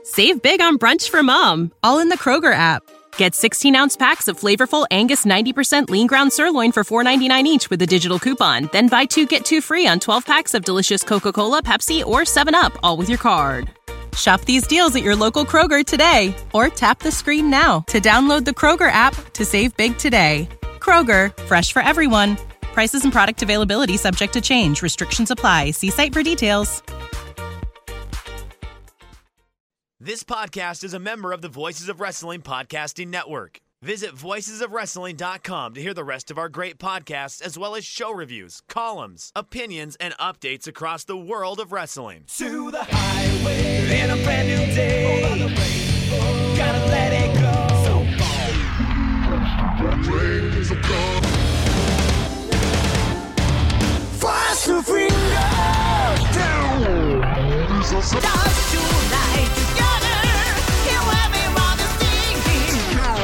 Save big on brunch for mom, all in the Kroger app. Get 16-ounce packs of flavorful Angus 90% lean ground sirloin for $4.99 each with a digital coupon. Then buy 2, get 2 free on 12 packs of delicious Coca-Cola, Pepsi, or 7-Up, all with your card. Shop these deals at your local Kroger today, or tap the screen now to download the Kroger app to save big today. Kroger, fresh for everyone. Prices and product availability subject to change. Restrictions apply. See site for details. This podcast is a member of the Voices of Wrestling Podcasting Network. Visit voicesofwrestling.com to hear the rest of our great podcasts, as well as show reviews, columns, opinions, and updates across the world of wrestling. To the highway in a brand new day. Gotta let it go. Fast to finger down. Dance tonight together. Hear everybody singing.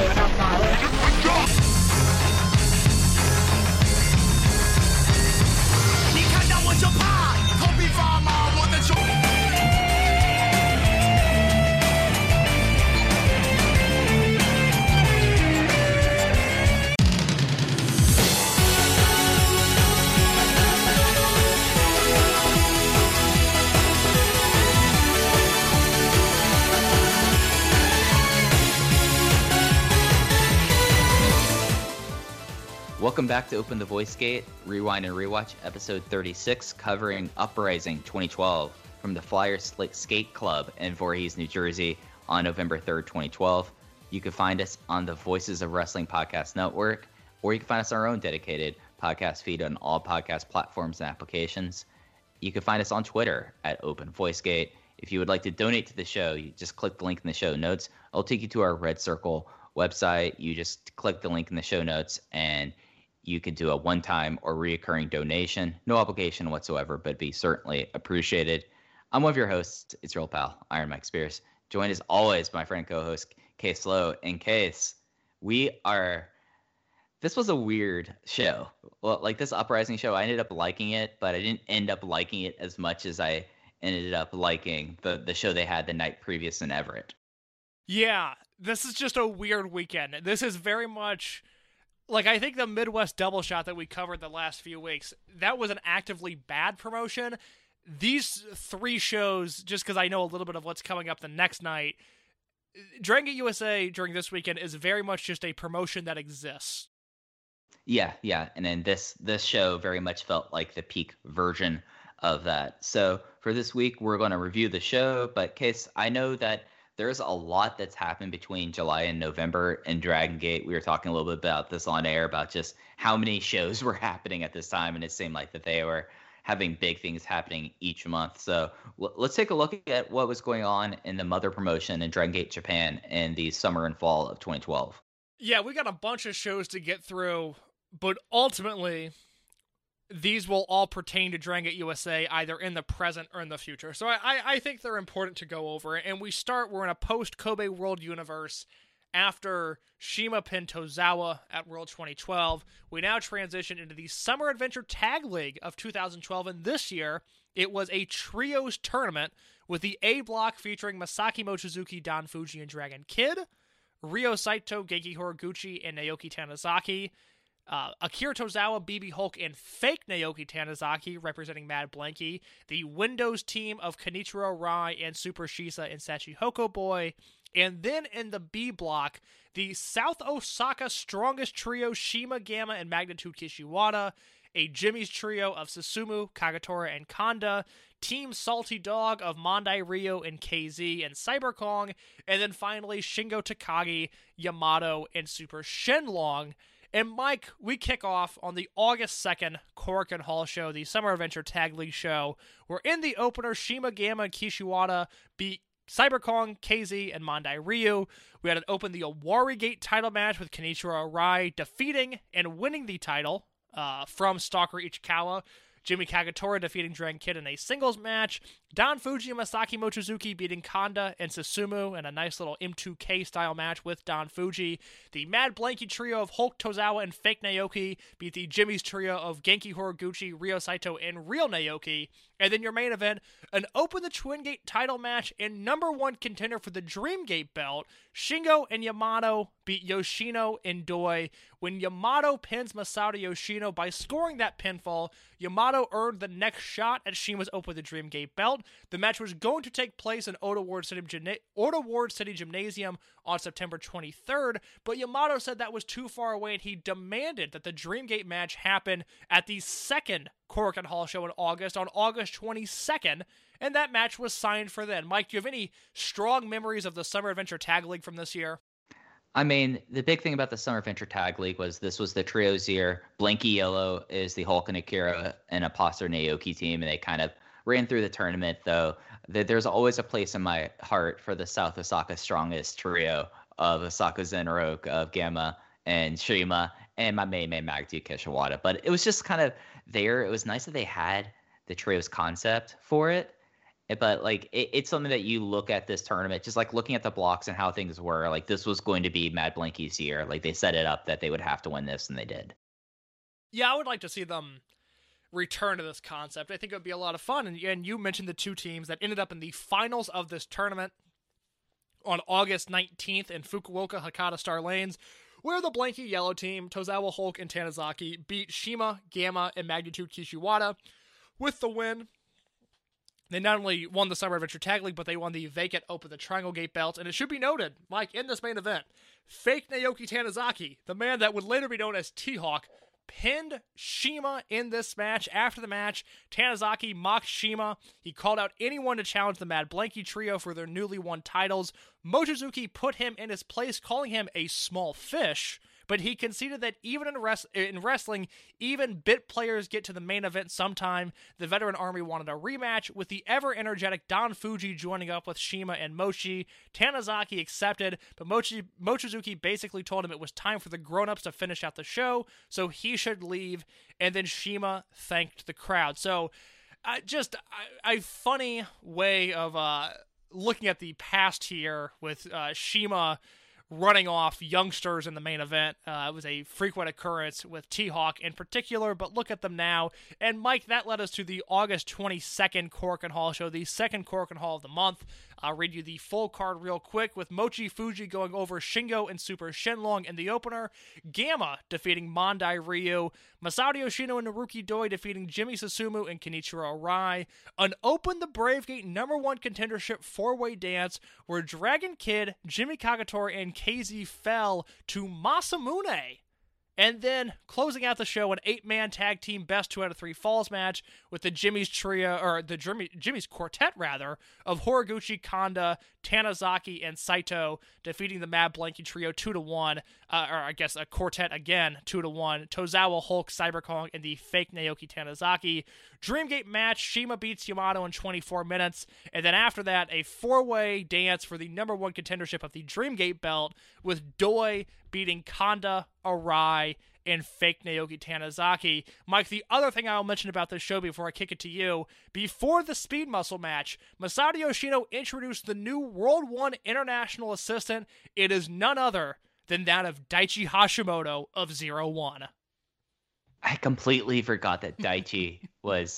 你看到我就怕，头皮发麻，我的手。 Welcome back to Open the Voice Gate, Rewind and Rewatch, episode 36, covering Uprising 2012 from the Flyer Skate Club in Voorhees, New Jersey on November 3rd, 2012. You can find us on the Voices of Wrestling Podcast Network, or you can find us on our own dedicated podcast feed on all podcast platforms and applications. You can find us on Twitter at Open Voice Gate. If you would like to donate to the show, you just click the link in the show notes. It'll take you to our Red Circle website. You just click the link in the show notes, and you can do a one-time or reoccurring donation. No obligation whatsoever, but be certainly appreciated. I'm one of your hosts. It's your old pal, Iron Mike Spears. Joined as always by my friend co-host, Case Lowe. In Case, this was a weird show. Well, like this Uprising show, I ended up liking it, but I didn't end up liking it as much as I ended up liking the show they had the night previous in Everett. Yeah, this is just a weird weekend. This is very much... Like, I think the Midwest double shot that we covered the last few weeks, that was an actively bad promotion. These three shows, just because I know a little bit of what's coming up the next night, Dragon Gate USA during this weekend is very much just a promotion that exists. Yeah. And then this show very much felt like the peak version of that. So for this week, we're going to review the show, but Case, I know that there's a lot that's happened between July and November in Dragon Gate. We were talking a little bit about this on air, about just how many shows were happening at this time, and it seemed like that they were having big things happening each month. So let's take a look at what was going on in the mother promotion in Dragon Gate Japan in the summer and fall of 2012. Yeah, we got a bunch of shows to get through, but ultimately, these will all pertain to Dragon Gate USA either in the present or in the future. So I think they're important to go over. And we're in a post-Kobe World universe after Shima pinned Tozawa at World 2012. We now transition into the Summer Adventure Tag League of 2012. And this year, it was a trios tournament with the A block featuring Masaki Mochizuki, Don Fuji, and Dragon Kid, Ryo Saito, Genki Horiguchi, and Naoki Tanizaki, Akira Tozawa, BB Hulk, and fake Naoki Tanizaki representing Mad Blanky, the Windows team of Kenichiro Rai and Super Shisa and Sachihoko Boy, and then in the B block, the South Osaka Strongest Trio Shima, Gamma, and Magnitude Kishiwada, a Jimmy's trio of Susumu, Kagatora, and Kanda, Team Salty Dog of Mondai Ryo and KZ and Cyber Kong, and then finally Shingo Takagi, Yamato, and Super Shenlong. And Mike, we kick off on the August 2nd Korakuen Hall show, the Summer Adventure Tag League show, where in the opener, Shima, Gamma, and Kishiwada beat Cyber Kong, KZ, and Mondai Ryu. We had it open the Awari Gate title match with Kenichiro Rai defeating and winning the title from Stalker Ichikawa. Jimmy Kagatora defeating Dragon Kid in a singles match. Don Fuji and Masaki Mochizuki beating Kanda and Susumu in a nice little M2K style match with Don Fuji. The Mad Blanky trio of Hulk, Tozawa, and Fake Naoki beat the Jimmy's trio of Genki Horiguchi, Ryo Saito, and Real Naoki And then your main event, an Open the Twin Gate title match and number one contender for the Dream Gate belt. Shingo and Yamato beat Yoshino and Doi. When Yamato pins Masato Yoshino by scoring that pinfall, Yamato earned the next shot at Shima's Open the Dream Gate belt. The match was going to take place in Oda Ward City Gymnasium on September 23rd, but Yamato said that was too far away and he demanded that the Dream Gate match happen at the second Korakuen Hall show in August, on August 22nd, and that match was signed for then. Mike, do you have any strong memories of the Summer Adventure Tag League from this year? I mean, the big thing about the Summer Adventure Tag League was this was the trios year. Blanky Yellow is the Hulk and Akira and Apostle Naoki team, and they kind of ran through the tournament, though. There's always a place in my heart for the South Osaka Strongest trio of Osaka Zenroku, of Gamma and Shima, and my main man, Magdi Kishiwada. But it was just kind of there. It was nice that they had the trios concept for it. But like it's something that you look at this tournament, just like looking at the blocks and how things were, like this was going to be Mad Blanky's year. Like they set it up that they would have to win this, and they did. Yeah, I would like to see them return to this concept. I think it would be a lot of fun. And you mentioned the two teams that ended up in the finals of this tournament on August 19th in Fukuoka Hakata Star Lanes, where the Blanky Yellow team, Tozawa Hulk and Tanizaki, beat Shima, Gamma, and Magnitude Kishiwada with the win. They not only won the Summer Adventure Tag League, but they won the vacant Open the Triangle Gate belt. And it should be noted, Mike, in this main event, fake Naoki Tanizaki, the man that would later be known as T-Hawk, pinned Shima in this match. After the match, Tanizaki mocked Shima. He called out anyone to challenge the Mad Blanky trio for their newly won titles. Mochizuki put him in his place, calling him a small fish. But he conceded that even in wrestling, even bit players get to the main event sometime. The Veteran Army wanted a rematch, with the ever-energetic Don Fuji joining up with Shima and Mochi. Tanizaki accepted, but Mochizuki basically told him it was time for the grown-ups to finish out the show, so he should leave, and then Shima thanked the crowd. So, just a funny way of looking at the past here with Shima running off youngsters in the main event. It was a frequent occurrence with T-Hawk in particular, but look at them now. And Mike, that led us to the August 22nd Korakuen Hall show, the second Korakuen Hall of the month. I'll read you the full card real quick, with Mochi Fuji going over Shingo and Super Shenlong in the opener, Gamma defeating Mondai Ryu, Masato Yoshino and Naruki Doi defeating Jimmy Susumu and Kenichiro Arai, an Open the Brave Gate #1 contendership 4-way dance where Dragon Kid, Jimmy Kagetora, and KZ fell to Masamune. And then closing out the show, an 8-man tag team best 2 out of 3 falls match with the Jimmy's trio, or the Jimmy's quartet rather, of Horiguchi, Kanda, Tanizaki, and Saito defeating the Mad Blanky trio 2-1, or I guess a quartet again 2-1. Tozawa, Hulk, Cyber Kong, and the fake Naoki Tanizaki. Dreamgate match, Shima beats Yamato in 24 minutes, and then after that, a 4-way dance for the #1 contendership of the Dreamgate belt, with Doi beating Kanda, Arai, and fake Naoki Tanizaki. Mike, the other thing I'll mention about this show before I kick it to you, before the Speed Muscle match, Masato Yoshino introduced the new World 1 International Assistant. It is none other than that of Daichi Hashimoto of 0-1. I completely forgot that Daichi was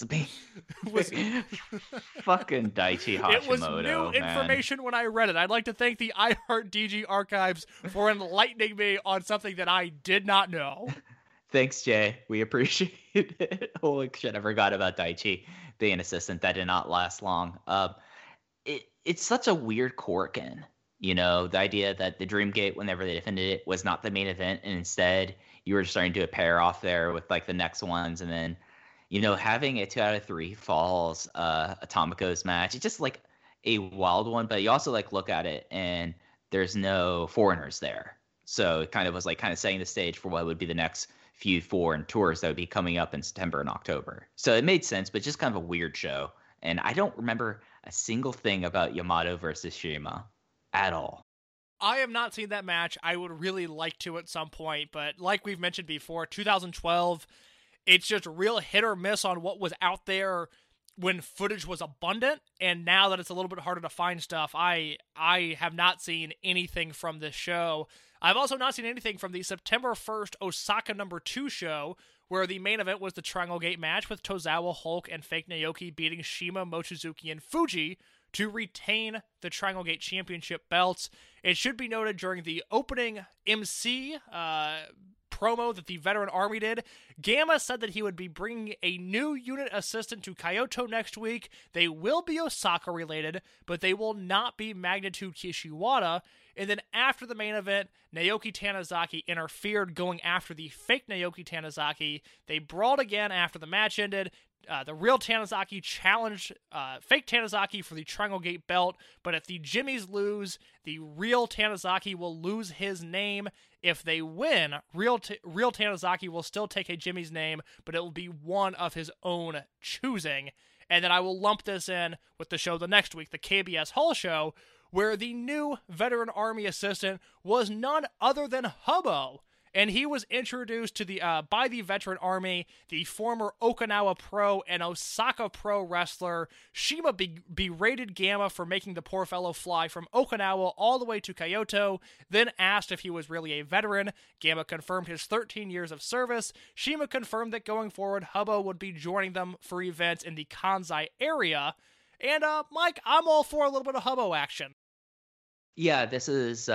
fucking Daichi Hashimoto. It was new information when I read it. I'd like to thank the iHeart DG archives for enlightening me on something that I did not know. Thanks, Jay. We appreciate it. Holy shit, I forgot about Daichi being an assistant. That did not last long. It's such a weird Korakuen. You know, the idea that the Dreamgate, whenever they defended it, was not the main event, and instead you were starting to do a pair off there with like the next ones, and then, you know, having a 2 out of 3 falls Atomicos match, it's just like a wild one. But you also like look at it and there's no foreigners there, so it kind of was like kind of setting the stage for what would be the next few foreign tours that would be coming up in September and October. So it made sense, but just kind of a weird show. And I don't remember a single thing about Yamato versus Shima at all. I have not seen that match. I would really like to at some point, but like we've mentioned before, 2012, it's just real hit or miss on what was out there when footage was abundant, and now that it's a little bit harder to find stuff, I have not seen anything from this show. I've also not seen anything from the September 1st Osaka #2 show, where the main event was the Triangle Gate match with Tozawa, Hulk, and Fake Naoki beating Shima, Mochizuki, and Fuji to retain the Triangle Gate Championship belts. It should be noted during the opening MC promo that the Veteran Army did, Gamma said that he would be bringing a new unit assistant to Kyoto next week. They will be Osaka related, but they will not be Magnitude Kishiwada. And then after the main event, Naoki Tanizaki interfered, going after the fake Naoki Tanizaki. They brawled again after the match ended. The real Tanizaki challenged fake Tanizaki for the Triangle Gate belt, but if the Jimmies lose, the real Tanizaki will lose his name. If they win, real Tanizaki will still take a Jimmy's name, but it will be one of his own choosing. And then I will lump this in with the show the next week, the KBS Hall show, where the new Veteran Army assistant was none other than Hubbo. And he was introduced to the by the Veteran Army, the former Okinawa Pro and Osaka Pro wrestler. Shima berated Gamma for making the poor fellow fly from Okinawa all the way to Kyoto, then asked if he was really a veteran. Gamma confirmed his 13 years of service. Shima confirmed that going forward, Hubbo would be joining them for events in the Kansai area. And, Mike, I'm all for a little bit of Hubbo action. Yeah, this is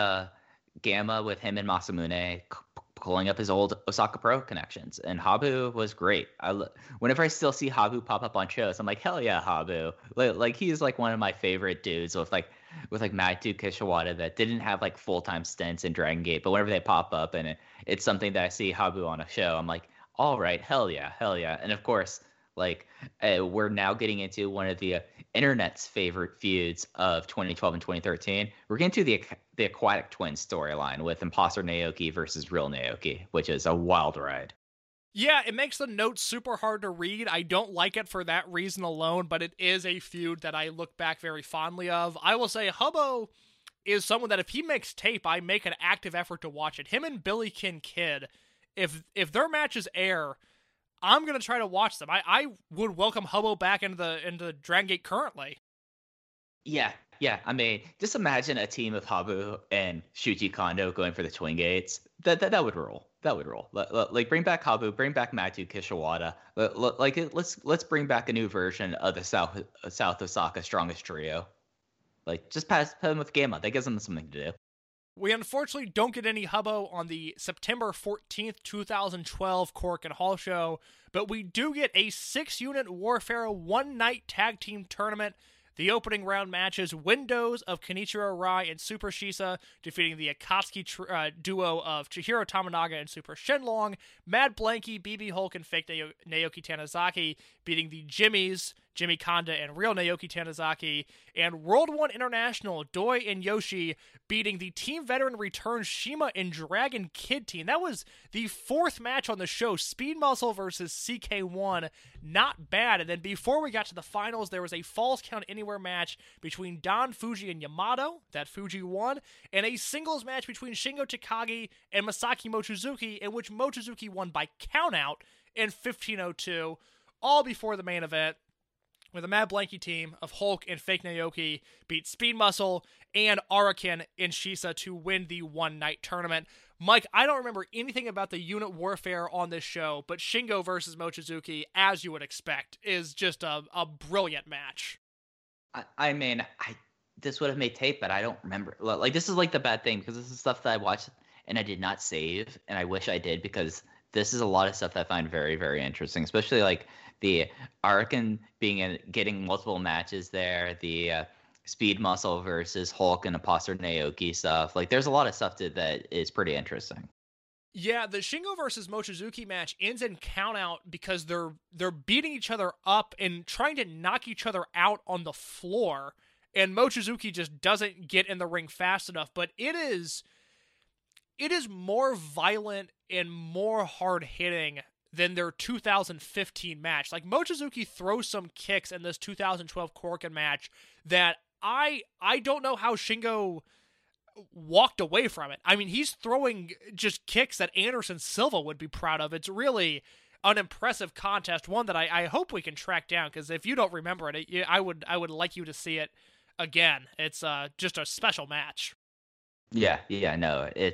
Gamma with him and Masamune pulling up his old Osaka Pro connections, and Habu was great. Whenever I still see Habu pop up on shows, I'm like, hell yeah, Habu! Like he's like one of my favorite dudes with Magnitude Kishiwada that didn't have like full-time stints in Dragon Gate, but whenever they pop up and it's something that I see Habu on a show, I'm like, all right, hell yeah, and of course, like we're now getting into one of the internet's favorite feuds of 2012 and 2013. We're getting to the Aquatic Twins storyline with Imposter Naoki versus Real Naoki, which is a wild ride. Yeah, it makes the notes super hard to read. I don't like it for that reason alone, but it is a feud that I look back very fondly of. I will say Hubbo is someone that if he makes tape, I make an active effort to watch it. Him and Billy Kid, if their matches air, I'm going to try to watch them. I would welcome Hubbo back into Dragon Gate currently. Yeah. I mean, just imagine a team of Habu and Shuji Kondo going for the Twin Gates. That would roll. Like, bring back Habu, bring back Magnitude Kishiwada. Let's bring back a new version of the South Osaka Strongest Trio. Like, just put them with Gamma. That gives them something to do. We unfortunately don't get any Hubbo on the September 14th, 2012 Korakuen Hall show, but we do get a 6-unit Warfare one-night tag team tournament. The opening round matches, Windows of Kenichiro Rai and Super Shisa defeating the Akatsuki duo of Chihiro Tamanaga and Super Shenlong, Mad Blanky, BB Hulk, and Fake Naoki Tanizaki beating the Jimmies, Jimmy Kanda and Real Naoki Tanizaki, and World 1 International, Doi and Yoshi beating the Team Veteran Return Shima and Dragon Kid team. That was the 4th match on the show, Speed Muscle versus CK1. Not bad. And then before we got to the finals, there was a Falls Count Anywhere match between Don Fuji and Yamato, that Fuji won, and a singles match between Shingo Takagi and Masaki Mochizuki, in which Mochizuki won by countout in 15:02, all before the main event, where the Mad Blanky team of Hulk and Fake Naoki beat Speed Muscle and Araken and Shisa to win the one-night tournament. Mike, I don't remember anything about the unit warfare on this show, but Shingo versus Mochizuki, as you would expect, is just a brilliant match. I mean, this would have made tape, but I don't remember. Like, this is like the bad thing, because this is stuff that I watched and I did not save, and I wish I did, because this is a lot of stuff that I find very, very interesting, especially like the Araken getting multiple matches there, the Speed Muscle versus Hulk and Imposter Naoki stuff. Like, there's a lot of stuff that is pretty interesting. Yeah, the Shingo versus Mochizuki match ends in countout because they're beating each other up and trying to knock each other out on the floor, and Mochizuki just doesn't get in the ring fast enough. But it is more violent and more hard-hitting than their 2015 match. Like, Mochizuki throws some kicks in this 2012 Korakuen match that I don't know how Shingo walked away from it. I mean, he's throwing just kicks that Anderson Silva would be proud of. It's really an impressive contest, one that I hope we can track down, because if you don't remember it, I would like you to see it again. It's just a special match. Yeah, no, it's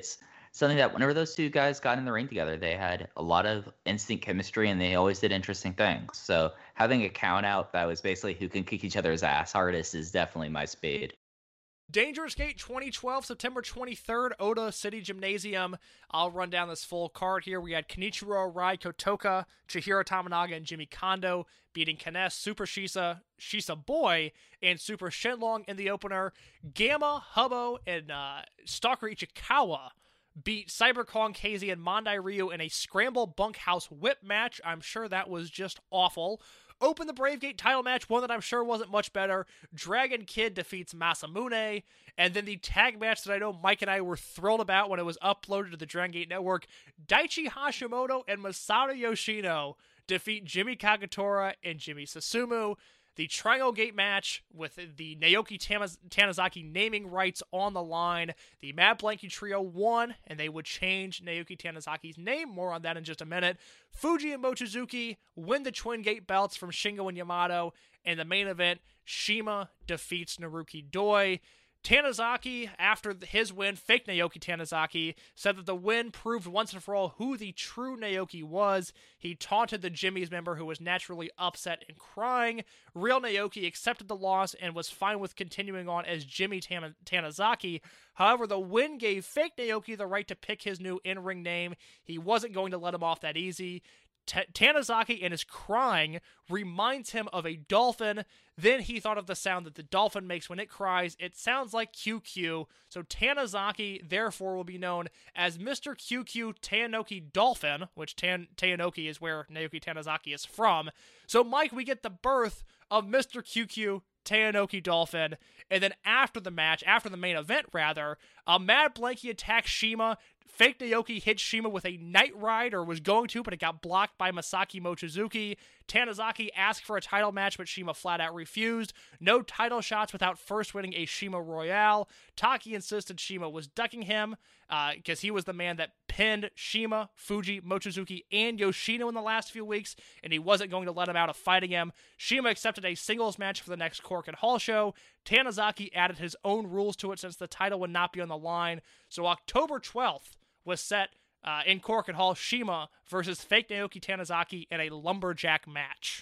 something that whenever those two guys got in the ring together, they had a lot of instant chemistry and they always did interesting things. So having a count out that was basically who can kick each other's ass hardest is definitely my speed. Dangerous Gate 2012, September 23rd, Oda City Gymnasium. I'll run down this full card here. We had Kenichiro Rai Kotoka, Chihiro Tamanaga, and Jimmy Kondo beating Kines, Super Shisa, Shisa Boy, and Super Shenlong in the opener. Gamma, Hubbo, and Stalker Ichikawa beat Cyber Kong, KZ, and Mondai Ryu in a scramble bunkhouse whip match. I'm sure that was just awful. Open the Brave Gate title match, one that I'm sure wasn't much better. Dragon Kid defeats Masamune. And then the tag match that I know Mike and I were thrilled about when it was uploaded to the Dragon Gate Network. Daichi Hashimoto and Masato Yoshino defeat Jimmy Kagetora and Jimmy Susumu. The Triangle Gate match with the Naoki Tanizaki naming rights on the line. The Mad Blankey Trio won, and they would change Naoki Tanizaki's name. More on that in just a minute. Fuji and Mochizuki win the Twin Gate belts from Shingo and Yamato. And the main event, Shima defeats Naruki Doi. Tanizaki, after his win, fake Naoki Tanizaki, said that the win proved once and for all who the true Naoki was. He taunted the Jimmy's member who was naturally upset and crying. Real Naoki accepted the loss and was fine with continuing on as Jimmy Tanizaki. However, the win gave fake Naoki the right to pick his new in-ring name. He wasn't going to let him off that easy. Tanizaki and his crying reminds him of a dolphin. Then he thought of the sound that the dolphin makes when it cries. It sounds like QQ. So Tanizaki, therefore, will be known as Mr. QQ Taenoki Dolphin, which Taenoki is where Naoki Tanizaki is from. So, Mike, we get the birth of Mr. QQ Taenoki Dolphin. And then after the match, after the main event, rather, Mad Blankey attacks Shima. Fake Naoki hit Shima with a Night Ride, or was going to, but it got blocked by Masaki Mochizuki. Tanizaki asked for a title match, but Shima flat out refused. No title shots without first winning a Shima Royale. Taki insisted Shima was ducking him, because he was the man that pinned Shima, Fuji, Mochizuki, and Yoshino in the last few weeks, and he wasn't going to let him out of fighting him. Shima accepted a singles match for the next Korakuen Hall show. Tanizaki added his own rules to it since the title would not be on the line. So October 12th was set in Korakuen Hall, Shima versus fake Naoki Tanizaki in a lumberjack match.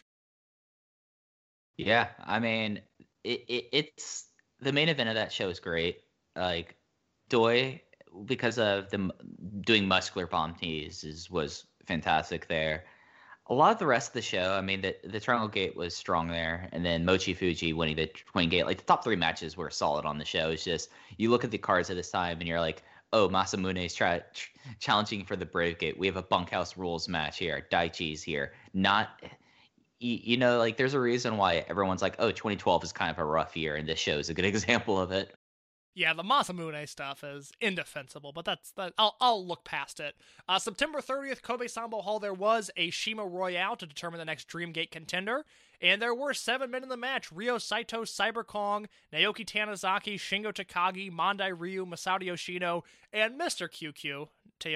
Yeah, I mean, it's the main event of that show is great. Like, Doi, because of them doing muscular bomb tees, was fantastic there. A lot of the rest of the show, I mean, the Triangle Gate was strong there, and then Mochi Fuji winning the Twin Gate. Like, the top three matches were solid on the show. It's just, you look at the cards at this time, and you're like, oh, Masamune is challenging for the Brave Gate. We have a bunkhouse rules match here. Daichi's here. Not, like, there's a reason why everyone's like, oh, 2012 is kind of a rough year, and this show is a good example of it. Yeah, the Masamune stuff is indefensible, but I'll look past it. September 30th, Kobe Sambo Hall, there was a Shima Royale to determine the next Dreamgate contender, and there were 7 men in the match: Ryo Saito, Cyber Kong, Naoki Tanizaki, Shingo Takagi, Mondai Ryu, Masato Yoshino, and Mr. QQ,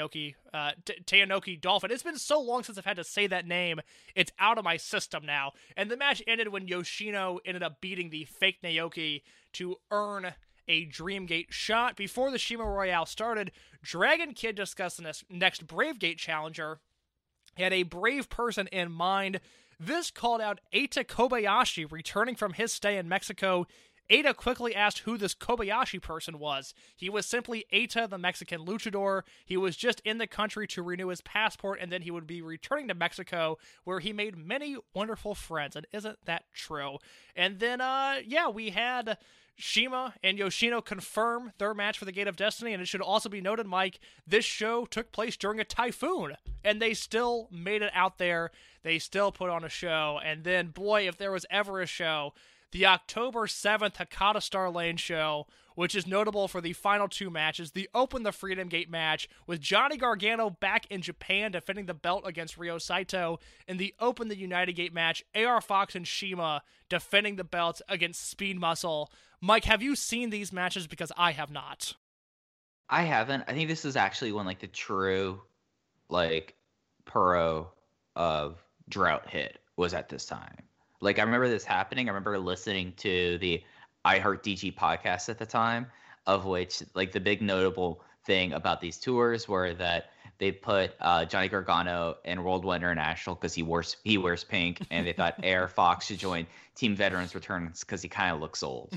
Taenoki Dolphin. It's been so long since I've had to say that name, it's out of my system now. And the match ended when Yoshino ended up beating the fake Naoki to earn a Dreamgate shot. Before the Shima Royale started, Dragon Kid discussed the next Brave Gate challenger. He had a brave person in mind. This called out Eita Kobayashi, returning from his stay in Mexico. Eita quickly asked who this Kobayashi person was. He was simply Eita, the Mexican luchador. He was just in the country to renew his passport, and then he would be returning to Mexico, where he made many wonderful friends. And isn't that true? And then, we had Shima and Yoshino confirm their match for the Gate of Destiny, and it should also be noted, Mike, this show took place during a typhoon, and they still made it out there. They still put on a show, and then, boy, if there was ever a show, the October 7th Hakata Star Lane show, which is notable for the final 2 matches. The Open the Freedom Gate match with Johnny Gargano back in Japan defending the belt against Ryo Saito, and the Open the United Gate match, AR Fox and Shima defending the belts against Speed Muscle. Mike, have you seen these matches? Because I have not. I haven't. I think this is actually when, like, the true, like, Puro of drought hit was at this time. Like, I remember this happening. I remember listening to the I Heart DG podcast at the time, of which, like, the big notable thing about these tours were that they put Johnny Gargano in World One International because he wears pink, and they thought AR Fox should join Team Veterans Returns because he kind of looks old.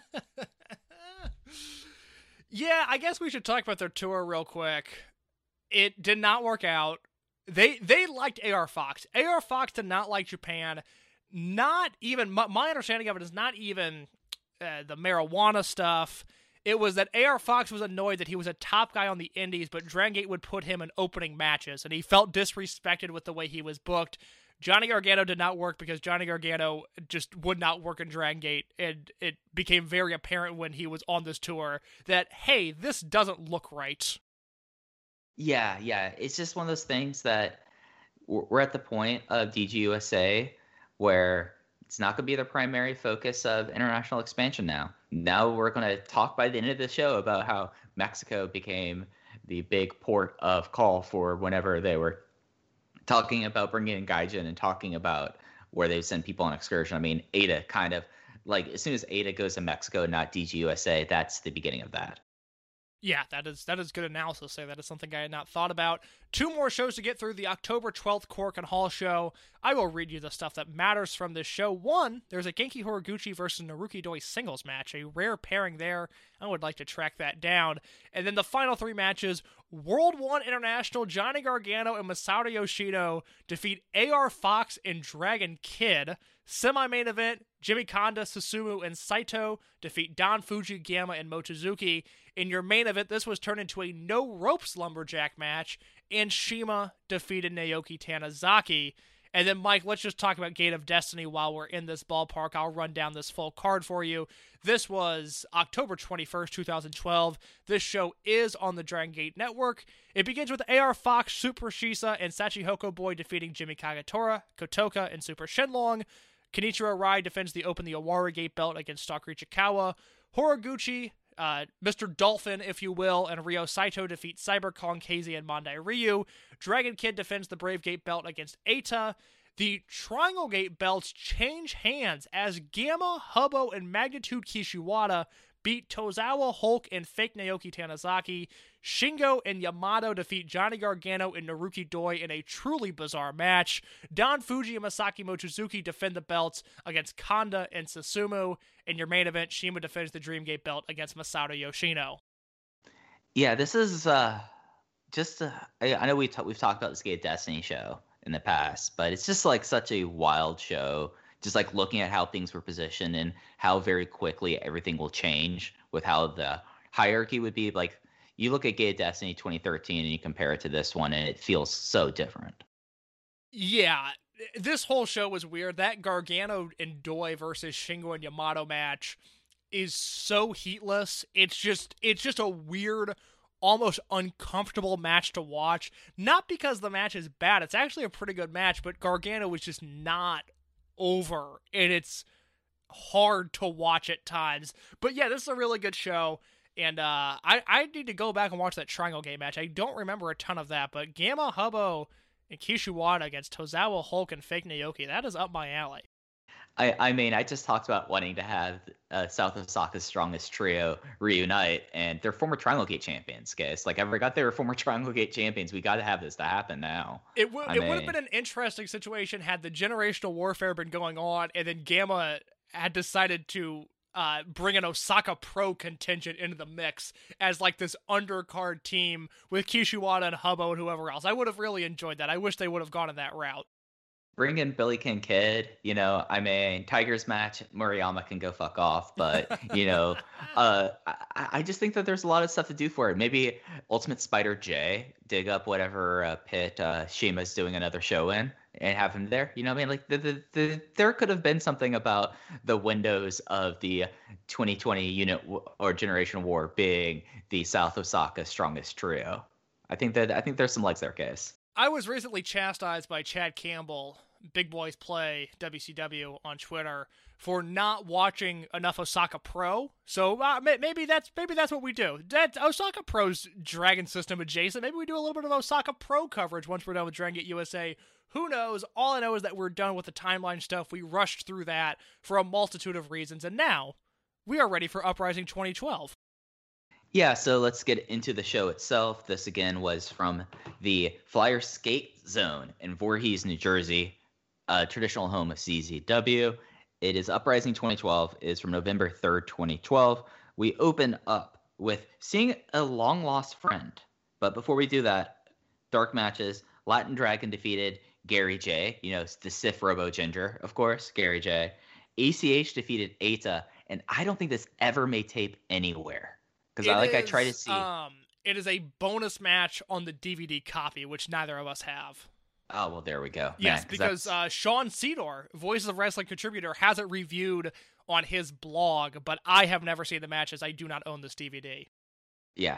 Yeah, I guess we should talk about their tour real quick. It did not work out. They liked AR Fox. AR Fox did not like Japan. Not even, my understanding of it is not even the marijuana stuff. It was that AR Fox was annoyed that he was a top guy on the indies, but Dragon Gate would put him in opening matches, and he felt disrespected with the way he was booked. Johnny Gargano did not work because Johnny Gargano just would not work in Dragon Gate, and it became very apparent when he was on this tour that, hey, this doesn't look right. Yeah. It's just one of those things that we're at the point of DGUSA where it's not going to be the primary focus of international expansion now. Now we're going to talk by the end of the show about how Mexico became the big port of call for whenever they were talking about bringing in Gaijin and talking about where they send people on excursion. I mean, Ada kind of, like, as soon as Ada goes to Mexico, not DGUSA, that's the beginning of that. Yeah, that is good analysis. That is something I had not thought about. 2 more shows to get through. The October 12th Korakuen Hall show. I will read you the stuff that matters from this show. 1, there's a Genki Horiguchi versus Naruki Doi singles match, a rare pairing there. I would like to track that down. And then the final 3 matches, World 1 International, Johnny Gargano and Masato Yoshino defeat AR Fox and Dragon Kid. Semi-main event, Jimmy Kanda, Susumu, and Saito defeat Don Fuji, Gamma, and Mochizuki. In your main event, this was turned into a no-ropes lumberjack match, and Shima defeated Naoki Tanizaki. And then, Mike, let's just talk about Gate of Destiny while we're in this ballpark. I'll run down this full card for you. This was October 21st, 2012. This show is on the Dragon Gate Network. It begins with AR Fox, Super Shisa, and Sachihoko Boy defeating Jimmy Kagetora, Kotoka, and Super Shenlong. Kenichiro Rai defends the Owari Gate belt against Stalker Ichikawa. Horiguchi, Mr. Dolphin, if you will, and Ryo Saito defeat Cyber Kong, KZ, and Mondai Ryu. Dragon Kid defends the Brave Gate belt against Eita. The Triangle Gate belts change hands as Gamma, Hubbo, and Magnitude Kishiwada beat Tozawa Hulk and fake Naoki Tanizaki. Shingo and Yamato defeat Johnny Gargano and Naruki Doi in a truly bizarre match. Don Fuji and Masaki Mochizuki defend the belts against Kanda and Susumu. In your main event, Shima defends the Dream Gate belt against Masato Yoshino. Yeah, this is I know we've talked about this Gate Destiny show in the past, but it's just like such a wild show. Just like looking at how things were positioned and how very quickly everything will change with how the hierarchy would be. Like, you look at Gate Destiny 2013 and you compare it to this one, and it feels so different. Yeah, this whole show was weird. That Gargano and Doi versus Shingo and Yamato match is so heatless. It's just a weird, almost uncomfortable match to watch. Not because the match is bad. It's actually a pretty good match, but Gargano was just not over, and it's hard to watch at times. But yeah, this is a really good show, and I need to go back and watch that Triangle Gate match. I don't remember a ton of that, but Gamma, Hubbo, and Kishiwada against Tozawa Hulk and fake Naoki, that is up my alley. I mean, I just talked about wanting to have South Osaka's strongest trio reunite, and they're former Triangle Gate champions, guys. Like, I forgot they were former Triangle Gate champions. We got to have this to happen now. It would have been an interesting situation had the generational warfare been going on, and then Gamma had decided to bring an Osaka Pro contingent into the mix as like this undercard team with Kishiwada and Hubbo and whoever else. I would have really enjoyed that. I wish they would have gone in that route. Bring in Billy King Kid, I mean, Tiger's match, Murayama can go fuck off, but, I just think that there's a lot of stuff to do for it. Maybe Ultimate Spider J, dig up whatever pit Shima's doing another show in, and have him there. You know what I mean? Like, there could have been something about the windows of the 2020 unit or Generation War being the South Osaka strongest trio. I think there's some legs there, guys. I was recently chastised by Chad Campbell, Big Boys Play, WCW, on Twitter, for not watching enough Osaka Pro. So maybe that's what we do. That Osaka Pro's Dragon System adjacent. Maybe we do a little bit of Osaka Pro coverage once we're done with Dragon Gate USA. Who knows? All I know is that we're done with the timeline stuff. We rushed through that for a multitude of reasons, and now we are ready for Uprising 2012. Yeah, so let's get into the show itself. This again was from the Flyer Skate Zone in Voorhees, New Jersey, traditional home of CZW. It is Uprising 2012. It is from November 3rd, 2012. We open up with seeing a long-lost friend. But before we do that, dark matches. Latin Dragon defeated Gary J. The Sif Robo Ginger, of course, Gary J. ACH defeated Eita, and I don't think this ever made tape anywhere. Because I try to see. It is a bonus match on the DVD copy, which neither of us have. Oh, well, there we go. Yes, because Sean Cedar, Voices of Wrestling contributor, has it reviewed on his blog, but I have never seen the matches. I do not own this DVD. Yeah.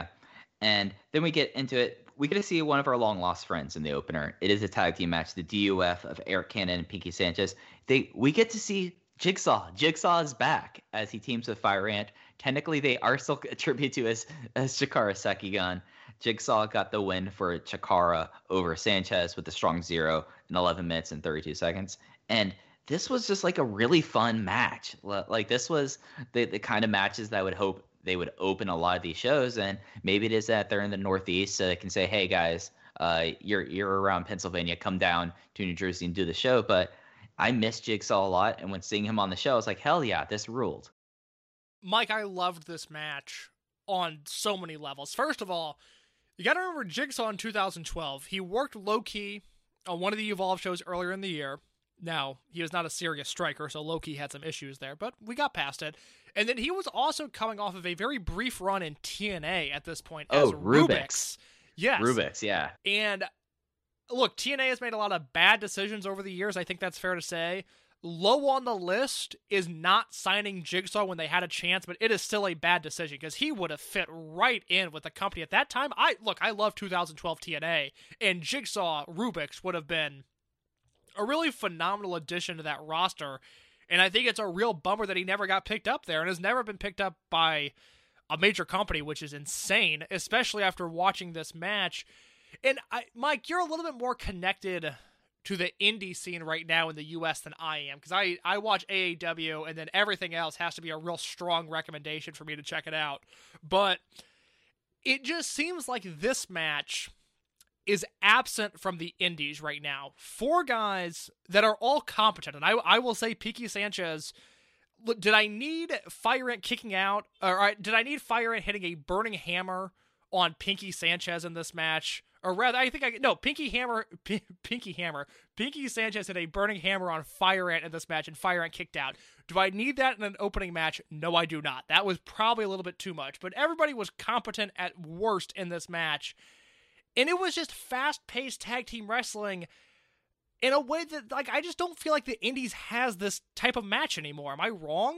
And then we get into it. We get to see one of our long-lost friends in the opener. It is a tag team match, the DUF of Eric Cannon and Pinky Sanchez. We get to see Jigsaw. Jigsaw is back as he teams with Fire Ant. Technically, they are still a tribute to as Chikara Sekigun. Jigsaw got the win for Chikara over Sanchez with a strong 0 in 11 minutes and 32 seconds. And this was just like a really fun match. Like this was the kind of matches that I would hope they would open a lot of these shows. And maybe it is that they're in the Northeast, so they can say, hey guys, you're around Pennsylvania, come down to New Jersey and do the show. But I miss Jigsaw a lot, and when seeing him on the show, I was like, hell yeah, this ruled. Mike, I loved this match on so many levels. First of all, you gotta remember Jigsaw in 2012. He worked low-key on one of the Evolve shows earlier in the year. Now, he was not a serious striker, so low-key had some issues there, but we got past it. And then he was also coming off of a very brief run in TNA at this point as Rubix. Yes. Rubix, yeah. And look, TNA has made a lot of bad decisions over the years. I think that's fair to say. Low on the list is not signing Jigsaw when they had a chance, but it is still a bad decision because he would have fit right in with the company at that time. I love 2012 TNA, and Jigsaw Rubix would have been a really phenomenal addition to that roster. And I think it's a real bummer that he never got picked up there and has never been picked up by a major company, which is insane, especially after watching this match. And Mike, you're a little bit more connected to the indie scene right now in the U.S. than I am, because I watch AAW, and then everything else has to be a real strong recommendation for me to check it out. But it just seems like this match is absent from the indies right now. 4 guys that are all competent, and I will say Pinky Sanchez. Did I need Fire Ant kicking out, or did I need Fire Ant hitting a burning hammer on Pinky Sanchez in this match? Or rather, Pinky Sanchez hit a burning hammer on Fire Ant in this match, and Fire Ant kicked out. Do I need that in an opening match? No, I do not. That was probably a little bit too much, but everybody was competent at worst in this match. And it was just fast-paced tag team wrestling in a way that, I just don't feel like the indies has this type of match anymore. Am I wrong?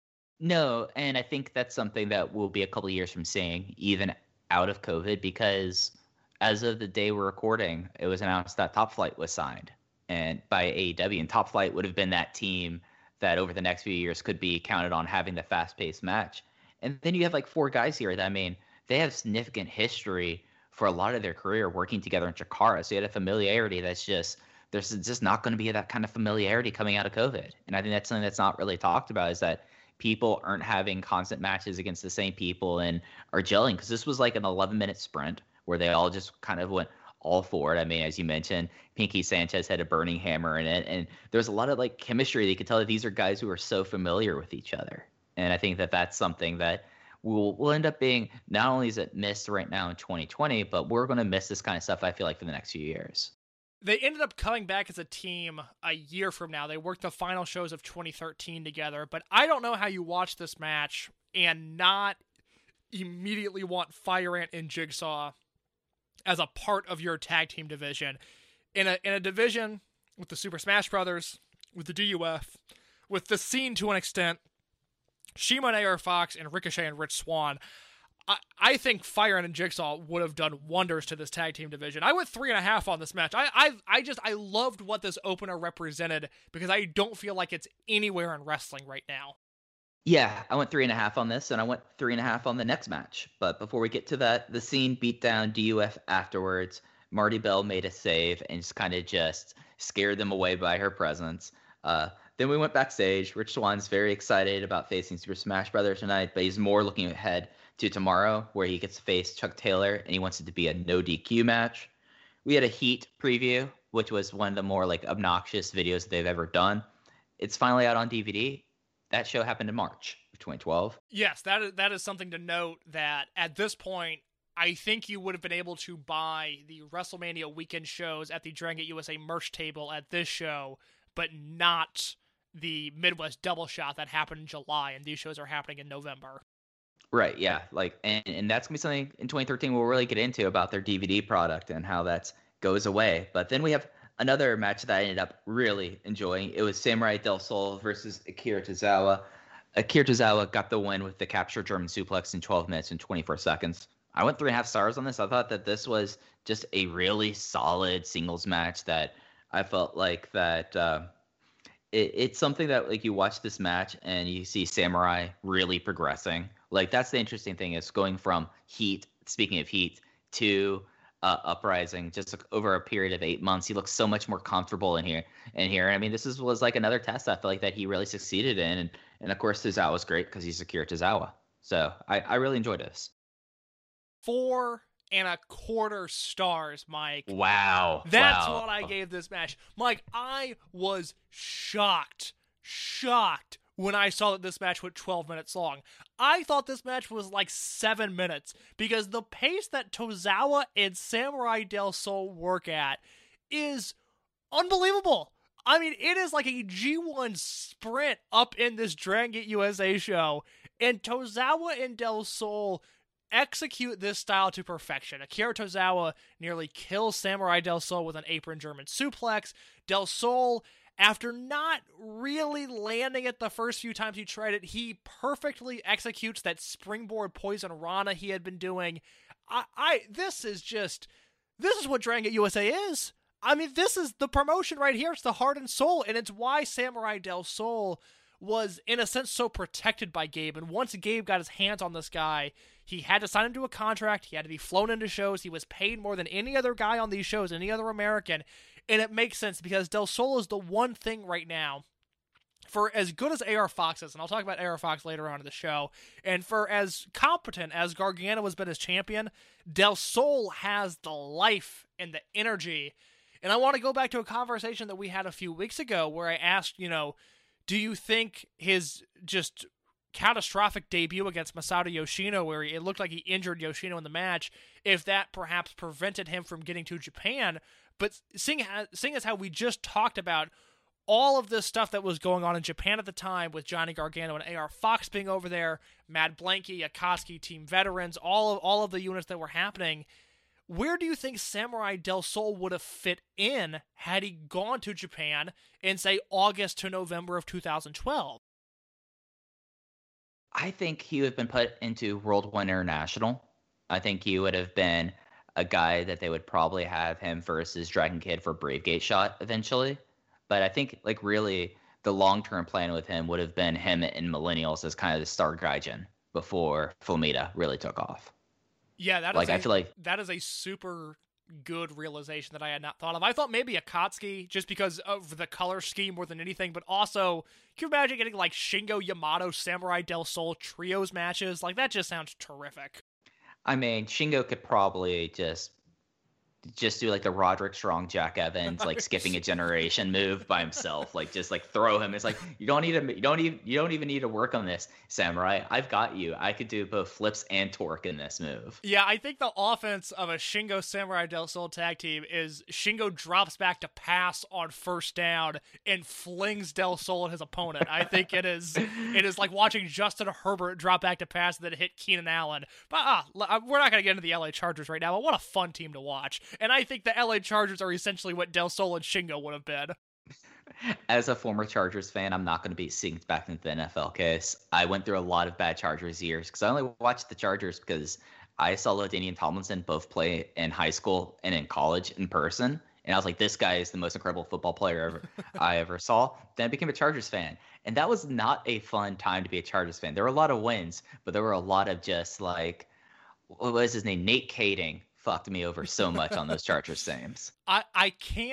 No, and I think that's something that we'll be a couple of years from seeing, even out of COVID, because as of the day we're recording, it was announced that Top Flight was signed and by AEW, and Top Flight would have been that team that over the next few years could be counted on having the fast-paced match. And then you have 4 guys here that, they have significant history for a lot of their career working together in Chikara. So you had a familiarity there's just not going to be that kind of familiarity coming out of COVID. And I think that's something that's not really talked about, is that people aren't having constant matches against the same people and are gelling, because this was like an 11-minute sprint where they all just kind of went all for it. As you mentioned, Pinky Sanchez had a burning hammer in it, and there's a lot of chemistry. You could tell that these are guys who are so familiar with each other. And I think that that's something that will end up being, not only is it missed right now in 2020, but we're going to miss this kind of stuff, I feel like, for the next few years. They ended up coming back as a team a year from now. They worked the final shows of 2013 together, but I don't know how you watch this match and not immediately want Fire Ant and Jigsaw as a part of your tag team division. In a division with the Super Smash Brothers, with the DUF, with the Scene to an extent, Shima and AR Fox, and Ricochet and Rich Swann. I think Fire Ant and Jigsaw would have done wonders to this tag team division. I went 3.5 on this match. I loved what this opener represented, because I don't feel like it's anywhere in wrestling right now. Yeah, I went 3.5 on this, and I went 3.5 on the next match. But before we get to that, the Scene beat down DUF afterwards. Marty Bell made a save and just scared them away by her presence. Then we went backstage. Rich Swann's very excited about facing Super Smash Brothers tonight, but he's more looking ahead to tomorrow, where he gets to face Chuck Taylor, and he wants it to be a no DQ match. We had a Heat preview, which was one of the more like obnoxious videos they've ever done. It's finally out on DVD. That show happened in March of 2012. Yes, that is something to note, that at this point, I think you would have been able to buy the WrestleMania weekend shows at the Dragon Gate USA merch table at this show, but not the Midwest double shot that happened in July, and these shows are happening in November. Right, yeah. Like, and that's going to be something in 2013 we'll really get into about their DVD product and how that goes away. But then we have another match that I ended up really enjoying. It was Samurai Del Sol versus Akira Tozawa. Akira Tozawa got the win with the captured German suplex in 12 minutes and 24 seconds. I went 3.5 stars on this. I thought that this was just a really solid singles match that I felt like that it's something that, like, you watch this match and you see Samurai really progressing. Like, that's the interesting thing, is going from Heat, speaking of Heat, to Uprising, just over a period of 8 months. He looks so much more comfortable in here. I mean, this was like another test I feel like that he really succeeded in. And of course, Tozawa's great because he's Akira Tozawa. So I really enjoyed this. 4.25 stars, Mike. Wow. That's what I gave this match. Mike, I was shocked when I saw that this match went 12 minutes long. I thought this match was like 7 minutes, because the pace that Tozawa and Samurai Del Sol work at is unbelievable. I mean, it is like a G1 sprint up in this Dragon Gate USA show, and Tozawa and Del Sol execute this style to perfection. Akira Tozawa nearly kills Samurai Del Sol with an apron German suplex. Del Sol, after not really landing it the first few times he tried it, he perfectly executes that springboard poison rana he had been doing. This is what Dragon Gate USA is. I mean, this is the promotion right here. It's the heart and soul, and it's why Samurai Del Sol was, in a sense, so protected by Gabe. And once Gabe got his hands on this guy, he had to sign him to a contract. He had to be flown into shows. He was paid more than any other guy on these shows, any other American. And it makes sense, because Del Sol is the one thing right now, for as good as AR Fox is, and I'll talk about AR Fox later on in the show, and for as competent as Gargano has been as champion, Del Sol has the life and the energy. And I want to go back to a conversation that we had a few weeks ago where I asked, do you think his just catastrophic debut against Masato Yoshino, where it looked like he injured Yoshino in the match, if that perhaps prevented him from getting to Japan? But seeing as how we just talked about all of this stuff that was going on in Japan at the time, with Johnny Gargano and AR Fox being over there, Mad Blanky, Akatsuki, Team Veterans, all of the units that were happening, where do you think Samurai Del Sol would have fit in had he gone to Japan in, say, August to November of 2012? I think he would have been put into World One International. I think he would have been a guy that they would probably have him versus Dragon Kid for Bravegate shot eventually. But I think, like, really the long-term plan with him would have been him in Millennials as kind of the star gaijin before Flamita really took off. Yeah, I feel like that is a super good realization that I had not thought of. I thought maybe Akatsuki, just because of the color scheme more than anything, but also, can you imagine getting like Shingo Yamato, Samurai Del Sol trios matches? Like, that just sounds terrific. I mean, Shingo could probably just do like the Roderick Strong, Jack Evans, like skipping a generation move by himself. Like, just like throw him. It's like, you don't even need to work on this, Samurai. I've got you. I could do both flips and torque in this move. Yeah, I think the offense of a Shingo Samurai Del Sol tag team is Shingo drops back to pass on first down and flings Del Sol at his opponent. I think it is like watching Justin Herbert drop back to pass and then hit Keenan Allen. But we're not going to get into the LA Chargers right now, but what a fun team to watch. And I think the LA Chargers are essentially what Del Sol and Shingo would have been. As a former Chargers fan, I'm not going to be synced back into the NFL case. I went through a lot of bad Chargers years because I only watched the Chargers because I saw LaDainian Tomlinson both play in high school and in college in person. And I was like, this guy is the most incredible football player I ever saw. Then I became a Chargers fan. And that was not a fun time to be a Chargers fan. There were a lot of wins, but there were a lot of just like, what was his name? Nate Kading fucked me over so much on those Chargers games. I can't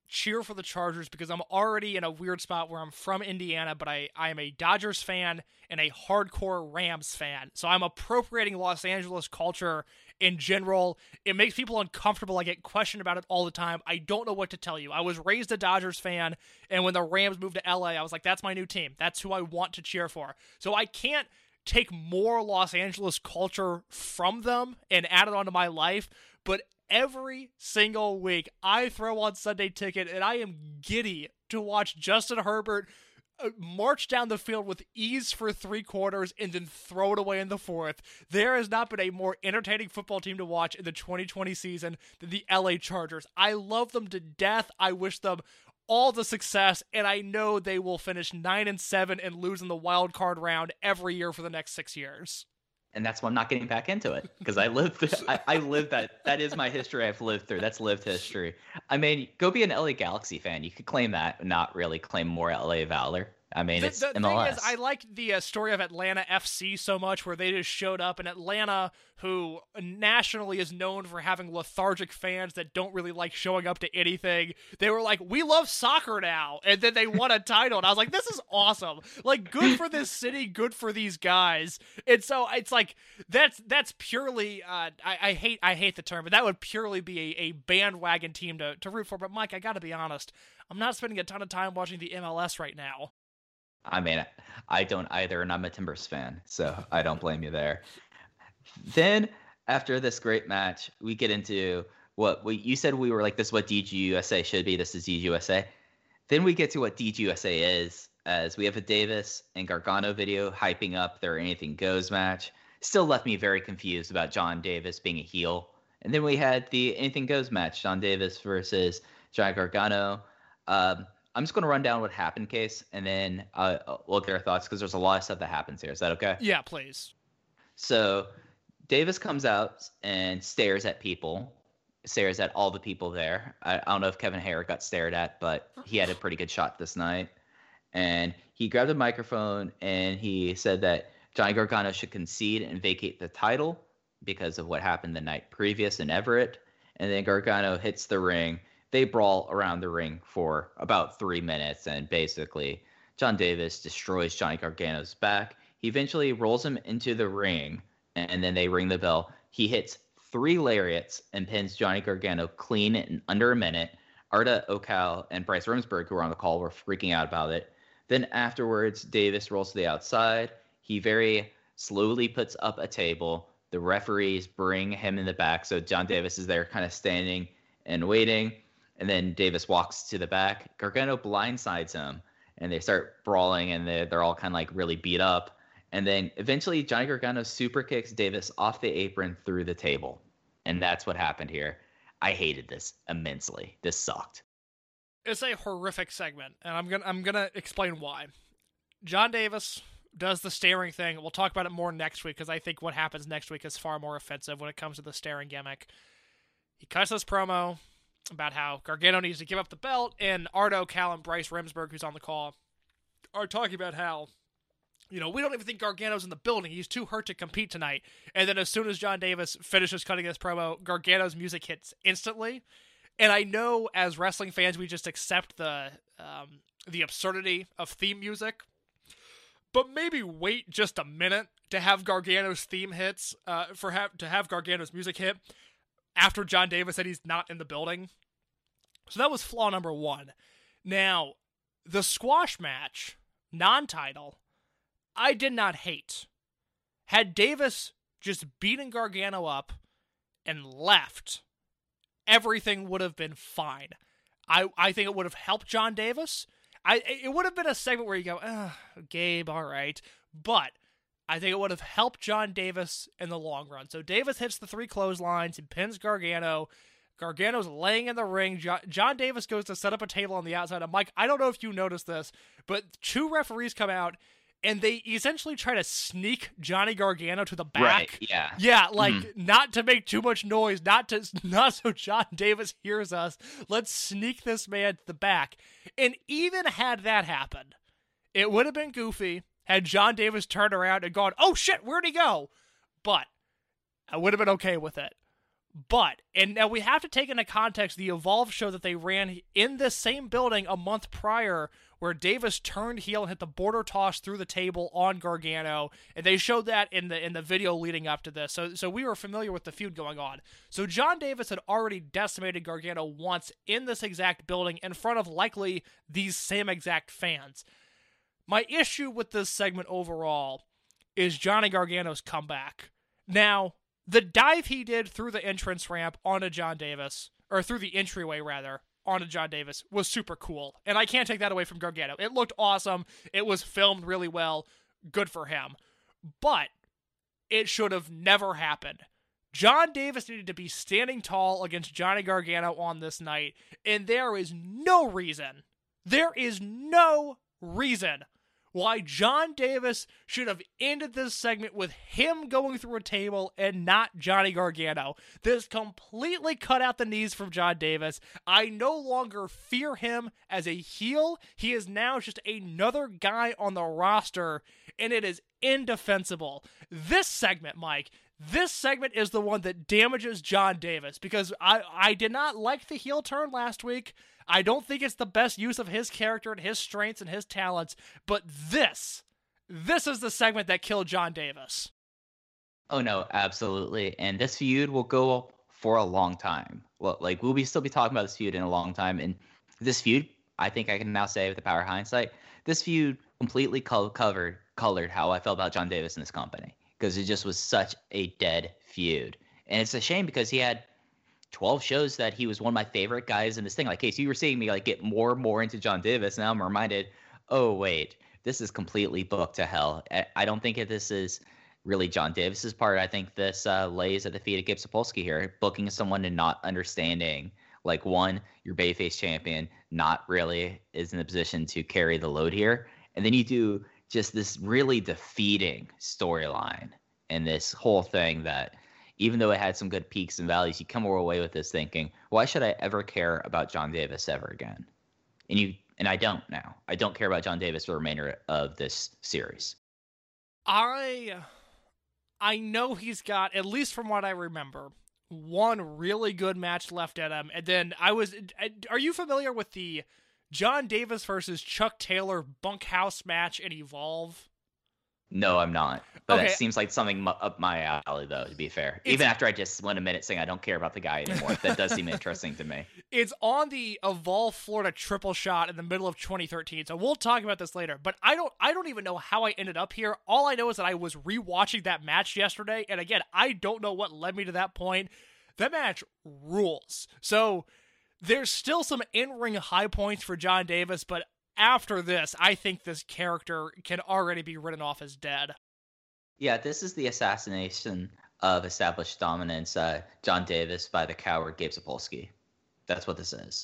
cheer for the Chargers because I'm already in a weird spot where I'm from Indiana, but I am a Dodgers fan and a hardcore Rams fan. So I'm appropriating Los Angeles culture in general. It makes people uncomfortable. I get questioned about it all the time. I don't know what to tell you. I was raised a Dodgers fan, and when the Rams moved to LA, I was like, that's my new team. That's who I want to cheer for. So I can't take more Los Angeles culture from them and add it onto my life, but every single week, I throw on Sunday Ticket, and I am giddy to watch Justin Herbert march down the field with ease for 3 quarters and then throw it away in the 4th. There has not been a more entertaining football team to watch in the 2020 season than the LA Chargers. I love them to death. I wish them all the success, and I know they will finish 9-7 and lose in the wild card round every year for the next 6 years. And that's why I'm not getting back into it, because I lived that. That is my history I've lived through. That's lived history. I mean, go be an LA Galaxy fan. You could claim that and not really claim more LA valor. I mean, it's the MLS. thing is, I like the story of Atlanta FC so much, where they just showed up in Atlanta, who nationally is known for having lethargic fans that don't really like showing up to anything. They were like, we love soccer now, and then they won a title, and I was like, this is awesome. Like, good for this city, good for these guys. And so it's like, that's purely, I hate the term, but that would purely be a bandwagon team to root for. But Mike, I gotta be honest, I'm not spending a ton of time watching the MLS right now. I mean, I don't either, and I'm a Timbers fan, so I don't blame you there. Then, after this great match, we get into you said we were like, this is what DGUSA should be, this is DGUSA. Then we get to what DGUSA is, as we have a Davis and Gargano video hyping up their Anything Goes match. Still left me very confused about John Davis being a heel. And then we had the Anything Goes match, John Davis versus Johnny Gargano. I'm just going to run down what happened, Case, and then we'll get our thoughts, because there's a lot of stuff that happens here. Is that okay? Yeah, please. So Davis comes out and stares at all the people there. I don't know if Kevin Hare got stared at, but he had a pretty good shot this night. And he grabbed a microphone and he said that Johnny Gargano should concede and vacate the title because of what happened the night previous in Everett. And then Gargano hits the ring. They brawl around the ring for about 3 minutes, and basically John Davis destroys Johnny Gargano's back. He eventually rolls him into the ring, and then they ring the bell. He hits 3 lariats and pins Johnny Gargano clean in under a minute. Arda Ocal and Bryce Remsburg, who were on the call, were freaking out about it. Then afterwards, Davis rolls to the outside. He very slowly puts up a table. The referees bring him in the back, so John Davis is there kind of standing and waiting. And then Davis walks to the back. Gargano blindsides him, and they start brawling, and they're all kind of like really beat up. And then eventually Johnny Gargano super kicks Davis off the apron through the table. And that's what happened here. I hated this immensely. This sucked. It's a horrific segment, and I'm gonna explain why. John Davis does the staring thing. We'll talk about it more next week, because I think what happens next week is far more offensive when it comes to the staring gimmick. He cuts this promo about how Gargano needs to give up the belt, and Arda Ocal and Bryce Remsburg, who's on the call, are talking about how, we don't even think Gargano's in the building. He's too hurt to compete tonight. And then as soon as John Davis finishes cutting this promo, Gargano's music hits instantly. And I know as wrestling fans, we just accept the absurdity of theme music. But maybe wait just a minute to have Gargano's theme hits, to have Gargano's music hit after John Davis said he's not in the building. So that was flaw number 1. Now, the squash match, non-title, I did not hate. Had Davis just beaten Gargano up and left, everything would have been fine. I think it would have helped John Davis. It would have been a segment where you go, Gabe, all right. But I think it would have helped John Davis in the long run. So Davis hits the 3 clotheslines and pins Gargano. Gargano's laying in the ring. John Davis goes to set up a table on the outside. And Mike, I don't know if you noticed this, but 2 referees come out and they essentially try to sneak Johnny Gargano to the back. Right, yeah. Yeah, not to make too much noise, not so John Davis hears us. Let's sneak this man to the back. And even had that happened, it would have been goofy had John Davis turned around and gone, oh shit, where'd he go? But I would have been okay with it. But, and now we have to take into context the Evolve show that they ran in this same building a month prior, where Davis turned heel and hit the border toss through the table on Gargano, and they showed that in the video leading up to this. So we were familiar with the feud going on. So John Davis had already decimated Gargano once in this exact building in front of likely these same exact fans. My issue with this segment overall is Johnny Gargano's comeback. Now, the dive he did through the entrance ramp onto John Davis, or through the entryway rather, onto John Davis, was super cool. And I can't take that away from Gargano. It looked awesome. It was filmed really well. Good for him. But it should have never happened. John Davis needed to be standing tall against Johnny Gargano on this night, and there is no reason why John Davis should have ended this segment with him going through a table and not Johnny Gargano. This completely cut out the knees from John Davis. I no longer fear him as a heel. He is now just another guy on the roster, and it is indefensible. This segment, Mike, this segment is the one that damages John Davis, because I did not like the heel turn last week. I don't think it's the best use of his character and his strengths and his talents, but this is the segment that killed John Davis. Oh no, absolutely. And this feud will go for a long time. Well, like we'll still be talking about this feud in a long time. And this feud, I think I can now say with the power of hindsight, this feud completely colored how I felt about John Davis in this company, because it just was such a dead feud. And it's a shame because he had 12 shows that he was one of my favorite guys in this thing. Like, Casey, you were seeing me like get more and more into John Davis. Now I'm reminded, oh wait, this is completely booked to hell. I don't think this is really John Davis's part. I think this lays at the feet of Gabe Sapolsky here, booking someone and not understanding, like, one, your babyface champion not really is in the position to carry the load here. And then you do just this really defeating storyline and this whole thing that, even though it had some good peaks and valleys, you come away with this thinking, why should I ever care about John Davis ever again? And I don't now. I don't care about John Davis for the remainder of this series. I know he's got, at least from what I remember, one really good match left at him. And then are you familiar with the John Davis versus Chuck Taylor bunkhouse match in Evolve? No, I'm not. But okay. That seems like something up my alley, though, to be fair. Even after I just went a minute saying I don't care about the guy anymore. That does seem interesting to me. It's on the Evolve Florida triple shot in the middle of 2013, so we'll talk about this later. But I don't even know how I ended up here. All I know is that I was rewatching that match yesterday, and again, I don't know what led me to that point. That match rules. So there's still some in-ring high points for John Davis, but after this, I think this character can already be written off as dead. Yeah, this is the assassination of established dominance, John Davis, by the coward Gabe Sapolsky. That's what this is.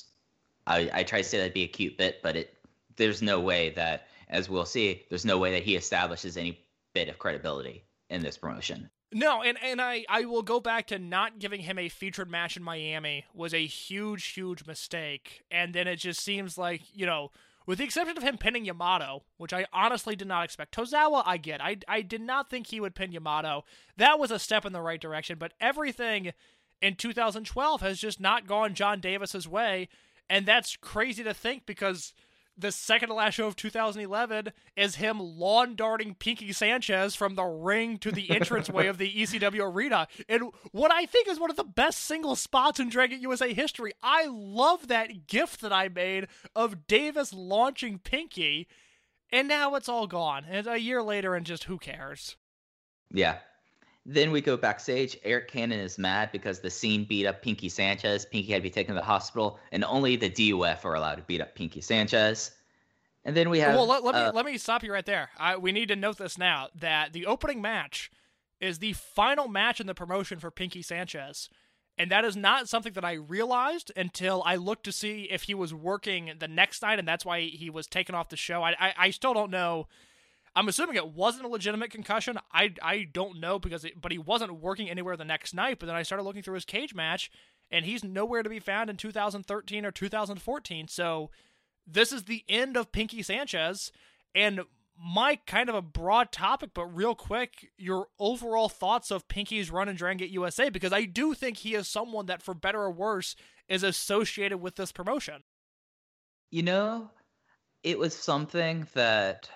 I try to say that'd be a cute bit, but there's no way that, as we'll see, there's no way that he establishes any bit of credibility in this promotion. No, and I will go back to not giving him a featured match in Miami was a huge, huge mistake. And then it just seems like, with the exception of him pinning Yamato, which I honestly did not expect. Tozawa, I get. I did not think he would pin Yamato. That was a step in the right direction, but everything in 2012 has just not gone John Davis's way, and that's crazy to think because the second to last show of 2011 is him lawn darting Pinky Sanchez from the ring to the entranceway of the ECW arena. And what I think is one of the best single spots in Dragon USA history. I love that GIF that I made of Davis launching Pinky, and now it's all gone. And a year later, and just who cares? Yeah. Then we go backstage. Eric Cannon is mad because the Scene beat up Pinky Sanchez. Pinky had to be taken to the hospital, and only the DUF are allowed to beat up Pinky Sanchez. And then we have... Well, let me stop you right there. We need to note this now, that the opening match is the final match in the promotion for Pinky Sanchez. And that is not something that I realized until I looked to see if he was working the next night, and that's why he was taken off the show. I still don't know. I'm assuming it wasn't a legitimate concussion. I don't know, but he wasn't working anywhere the next night. But then I started looking through his cage match, and he's nowhere to be found in 2013 or 2014. So this is the end of Pinky Sanchez. And Mike, kind of a broad topic, but real quick, your overall thoughts of Pinky's run in Dragon Gate USA, because I do think he is someone that, for better or worse, is associated with this promotion. You know, it was something that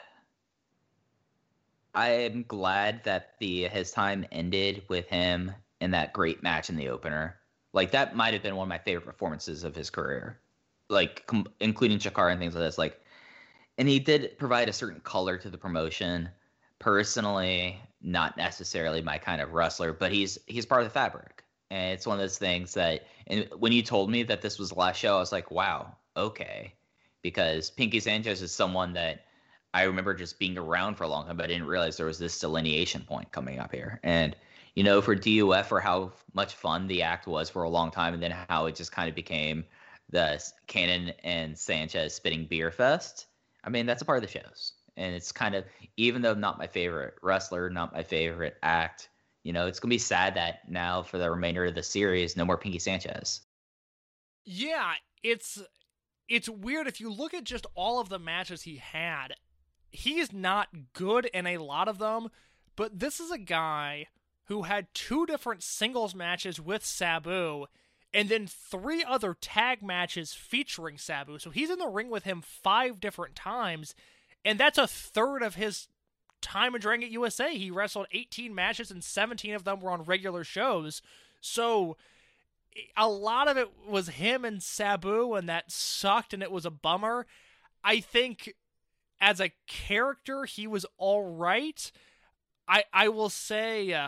I am glad that his time ended with him in that great match in the opener. Like, that might have been one of my favorite performances of his career, like including Chikara and things like this. Like, and he did provide a certain color to the promotion. Personally, not necessarily my kind of wrestler, but he's part of the fabric. And it's one of those things that, and when you told me that this was the last show, I was like, wow, okay. Because Pinky Sanchez is someone that I remember just being around for a long time, but I didn't realize there was this delineation point coming up here. And, you know, for DUF, for how much fun the act was for a long time, and then how it just kind of became the Cannon and Sanchez spitting beer fest, I mean, that's a part of the shows. And it's kind of, even though not my favorite wrestler, not my favorite act, you know, it's going to be sad that now for the remainder of the series, no more Pinky Sanchez. Yeah, it's weird. If you look at just all of the matches he had, he's not good in a lot of them, but this is a guy who had 2 different singles matches with Sabu, and then 3 other tag matches featuring Sabu. So he's in the ring with him 5 different times, and that's a third of his time in Dragon Gate USA. He wrestled 18 matches, and 17 of them were on regular shows. So a lot of it was him and Sabu, and that sucked, and it was a bummer. I think as a character, he was all right. I will say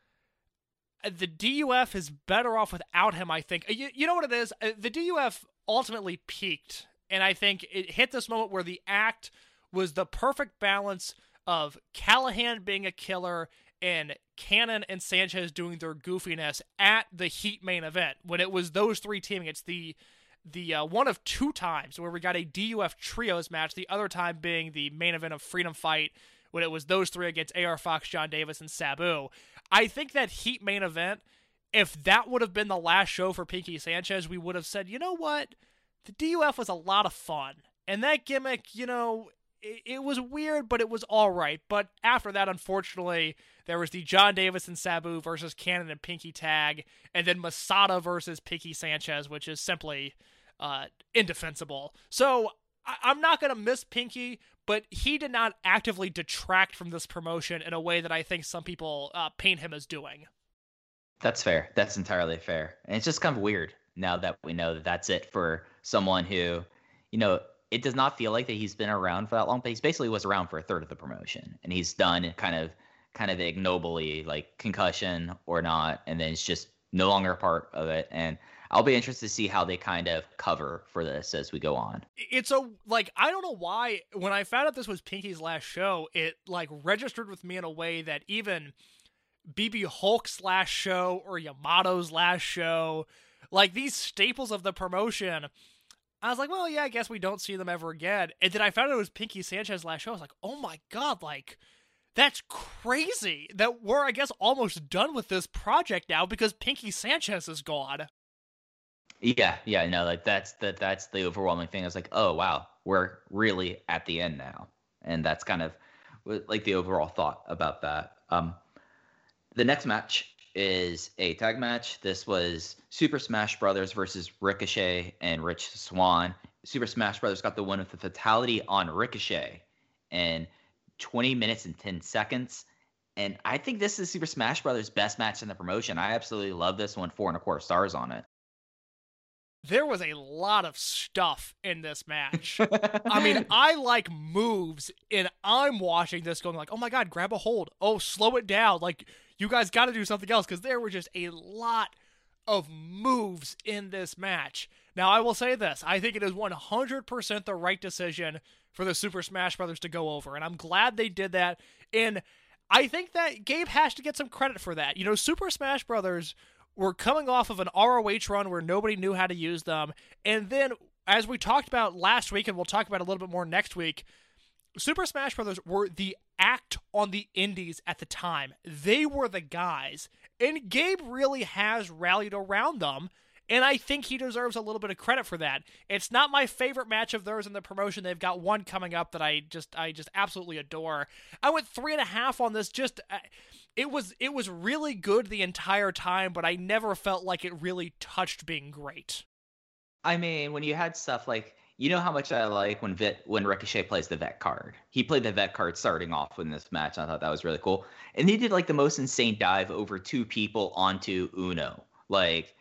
the DUF is better off without him, I think. You know what it is? The DUF ultimately peaked, and I think it hit this moment where the act was the perfect balance of Callahan being a killer and Cannon and Sanchez doing their goofiness at the Heat main event. When it was those 3 teaming, it's the one of 2 times where we got a DUF trios match, the other time being the main event of Freedom Fight, when it was those 3 against AR Fox, John Davis, and Sabu. I think that Heat main event, if that would have been the last show for Pinky Sanchez, we would have said, you know what? The DUF was a lot of fun. And that gimmick, you know, it was weird, but it was all right. But after that, unfortunately, there was the John Davis and Sabu versus Cannon and Pinky tag, and then Masada versus Pinky Sanchez, which is simply indefensible. So I'm not going to miss Pinky, but he did not actively detract from this promotion in a way that I think some people paint him as doing. That's fair. That's entirely fair. And it's just kind of weird now that we know that that's it for someone who, you know, it does not feel like that he's been around for that long, but he basically was around for a third of the promotion, and he's done kind of ignobly, like concussion or not, and then it's just no longer a part of it. And I'll be interested to see how they kind of cover for this as we go on. It's I don't know why, when I found out this was Pinky's last show, it like registered with me in a way that even BB Hulk's last show or Yamato's last show, like these staples of the promotion, I was like, well, yeah, I guess we don't see them ever again. And then I found out it was Pinky Sanchez's last show. I was like, oh my God, like, that's crazy that we're, I guess, almost done with this project now because Pinky Sanchez is gone. Yeah, no, like that's the overwhelming thing. I was like, oh wow, we're really at the end now, and that's kind of like the overall thought about that. The next match is a tag match. This was Super Smash Brothers versus Ricochet and Rich Swann. Super Smash Brothers got the win with the fatality on Ricochet in 20 minutes and 10 seconds. And I think this is Super Smash Brothers' best match in the promotion. I absolutely love this one. 4.25 stars on it. There was a lot of stuff in this match. I mean, I like moves, and I'm watching this going like, oh my God, grab a hold. Oh, slow it down. Like, you guys got to do something else, because there were just a lot of moves in this match. Now, I will say this. I think it is 100% the right decision for the Super Smash Brothers to go over, and I'm glad they did that. And I think that Gabe has to get some credit for that. You know, Super Smash Brothers were coming off of an ROH run where nobody knew how to use them. And then, as we talked about last week, and we'll talk about a little bit more next week, Super Smash Brothers were the act on the indies at the time. They were the guys. And Gabe really has rallied around them. And I think he deserves a little bit of credit for that. It's not my favorite match of theirs in the promotion. They've got one coming up that I just absolutely adore. I went 3.5 on this. It was really good the entire time, but I never felt like it really touched being great. I mean, when you had stuff like, you know how much I like when Ricochet plays the vet card. He played the vet card starting off in this match. I thought that was really cool. And he did like the most insane dive over 2 people onto Uno. Like,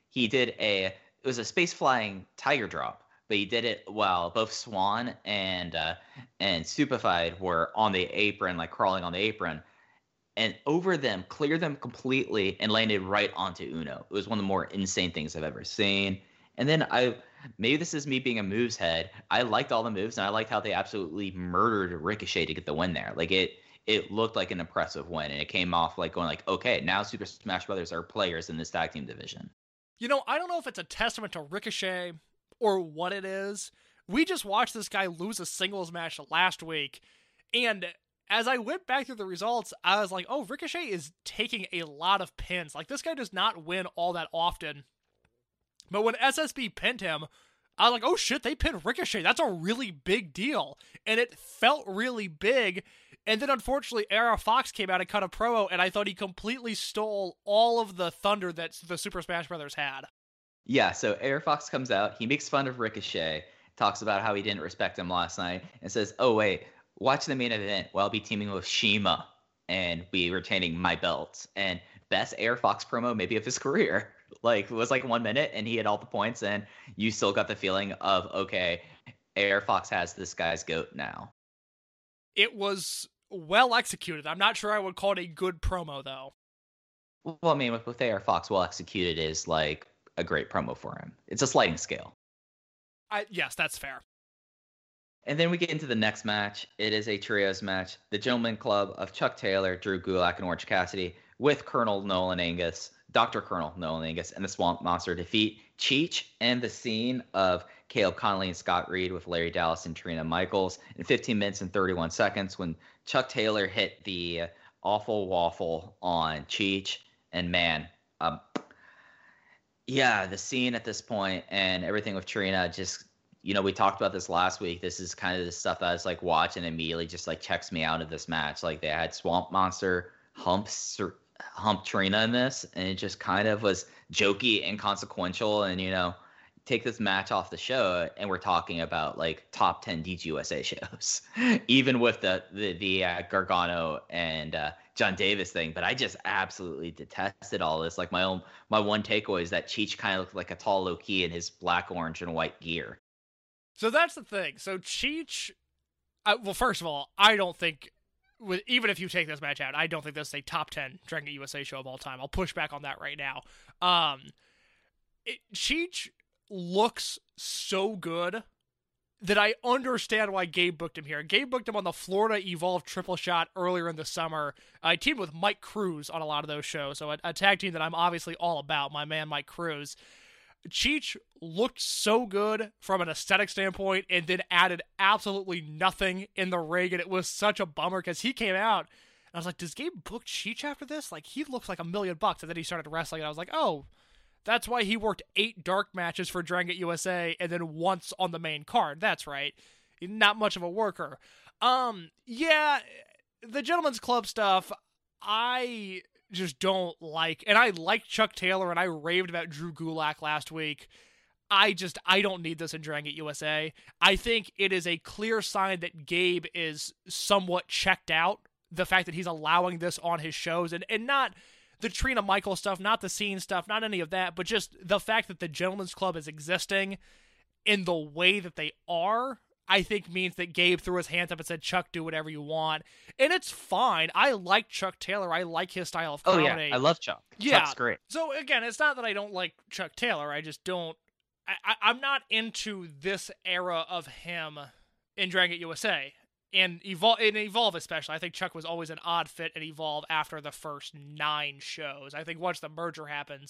it was a space flying tiger drop, but he did it while both Swan and Stupefied were on the apron, like crawling on the apron, and over them, cleared them completely, and landed right onto Uno. It was one of the more insane things I've ever seen. And then maybe this is me being a moves head, I liked all the moves, and I liked how they absolutely murdered Ricochet to get the win there. Like, it looked like an impressive win, and it came off like going like, okay, now Super Smash Brothers are players in this tag team division. You know, I don't know if it's a testament to Ricochet or what it is. We just watched this guy lose a singles match last week, and as I went back through the results, I was like, oh, Ricochet is taking a lot of pins. Like, this guy does not win all that often. But when SSB pinned him, I was like, oh shit, they pinned Ricochet. That's a really big deal. And it felt really big. And then unfortunately, AR Fox came out and cut a promo, and I thought he completely stole all of the thunder that the Super Smash Brothers had. Yeah, so AR Fox comes out, he makes fun of Ricochet, talks about how he didn't respect him last night, and says, oh wait, watch the main event where I'll be teaming with Shima and be retaining my belts. And best AR Fox promo maybe of his career. Like, it was like 1 minute and he had all the points, and you still got the feeling of, okay, AR Fox has this guy's goat now. It was well executed. I'm not sure I would call it a good promo, though. Well, I mean, with AR Fox, well executed is like a great promo for him. It's a sliding scale. Yes, that's fair. And then we get into the next match. It is a trios match. The Gentleman Club of Chuck Taylor, Drew Gulak, and Orange Cassidy with Colonel Nolan Angus, Dr. Colonel Nolan Angus, and the Swamp Monster defeat Cheech and the Scene of Caleb Conley and Scott Reed with Larry Dallas and Trina Michaels in 15 minutes and 31 seconds when Chuck Taylor hit the awful waffle on Cheech. And man, the Scene at this point and everything with Trina just, you know, we talked about this last week. This is kind of the stuff that I was like watching and immediately just like checks me out of this match. Like, they had Swamp Monster hump Trina in this, and it just kind of was jokey and consequential. And, you know, take this match off the show and we're talking about like top 10 DGUSA shows, even with the Gargano and John Davis thing. But I just absolutely detested all this. Like, my one takeaway is that Cheech kind of looked like a tall Loki in his black, orange, and white gear. So that's the thing. So Cheech, well, first of all, I don't think, even if you take this match out, I don't think this is a top 10 Dragon Gate USA show of all time. I'll push back on that right now. Cheech looks so good that I understand why Gabe booked him here. Gabe booked him on the Florida Evolve Triple Shot earlier in the summer. I teamed with Mike Cruz on a lot of those shows, so a tag team that I'm obviously all about, my man Mike Cruz. Cheech looked so good from an aesthetic standpoint and then added absolutely nothing in the ring, and it was such a bummer because he came out and I was like, does Gabe book Cheech after this? Like, he looks like $1 million, and then he started wrestling and I was like, oh, that's why he worked 8 dark matches for Dragon Gate USA and then once on the main card. That's right. Not much of a worker. Yeah, the Gentleman's Club stuff, I just don't like, and I like Chuck Taylor and I raved about Drew Gulak last week. I don't need this in Dragon Gate USA. I think it is a clear sign that Gabe is somewhat checked out. The fact that he's allowing this on his shows, and not the Trina Michaels stuff, not the Scene stuff, not any of that, but just the fact that the Gentleman's Club is existing in the way that they are, I think means that Gabe threw his hands up and said, Chuck, do whatever you want. And it's fine. I like Chuck Taylor. I like his style of comedy. Oh, yeah. I love Chuck. Yeah. Chuck's great. So, again, it's not that I don't like Chuck Taylor. I just don't. I'm not into this era of him in Dragon Gate USA. And Evolve especially. I think Chuck was always an odd fit in Evolve after the first 9 shows. I think once the merger happens,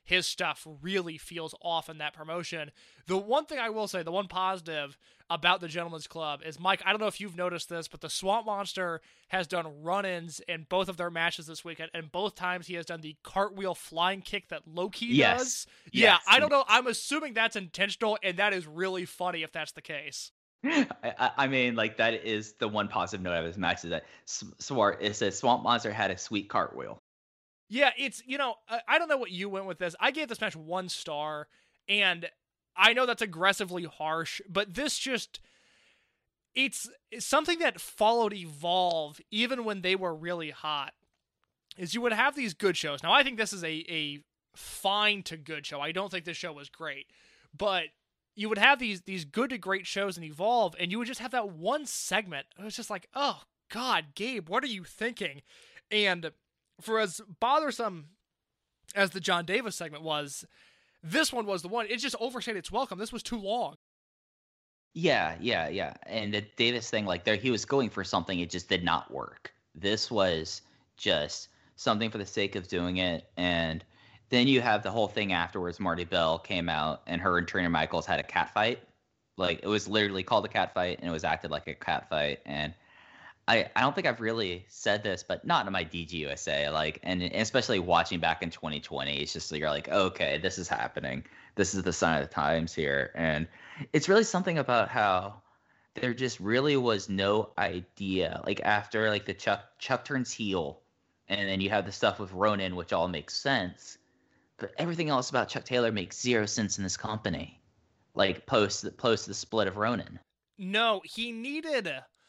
his stuff really feels off in that promotion. The one thing I will say, the one positive about the Gentleman's Club is, Mike, I don't know if you've noticed this, but the Swamp Monster has done run-ins in both of their matches this weekend, and both times he has done the cartwheel flying kick that Low-Ki does. Yeah, I don't know. I'm assuming that's intentional, and that is really funny if that's the case. I mean, like, that is the one positive note of this match, is that it says Swamp Monster had a sweet cartwheel. Yeah, it's, I don't know what you went with this. I gave this match 1 star, and I know that's aggressively harsh, but this just, it's something that followed Evolve even when they were really hot, is you would have these good shows. Now, I think this is a fine to good show. I don't think this show was great, but you would have these good to great shows in Evolve, and you would just have that one segment. It was just like, oh, God, Gabe, what are you thinking? And for as bothersome as the John Davis segment was, this one was the one. It just overstayed its welcome. This was too long. Yeah. And the Davis thing, like, he was going for something, it just did not work. This was just something for the sake of doing it. And then you have the whole thing afterwards. Marty Bell came out, and her and Trina Michaels had a cat fight. Like, it was literally called a cat fight, and it was acted like a cat fight. And I don't think I've really said this, but not in my DGUSA, like, and especially watching back in 2020, it's just, you're like, okay, this is happening. This is the sign of the times here. And it's really something about how there just really was no idea. Like, after, like, the Chuck turns heel, and then you have the stuff with Ronan, which all makes sense, but everything else about Chuck Taylor makes zero sense in this company. Like, post the split of Ronan. No, he needed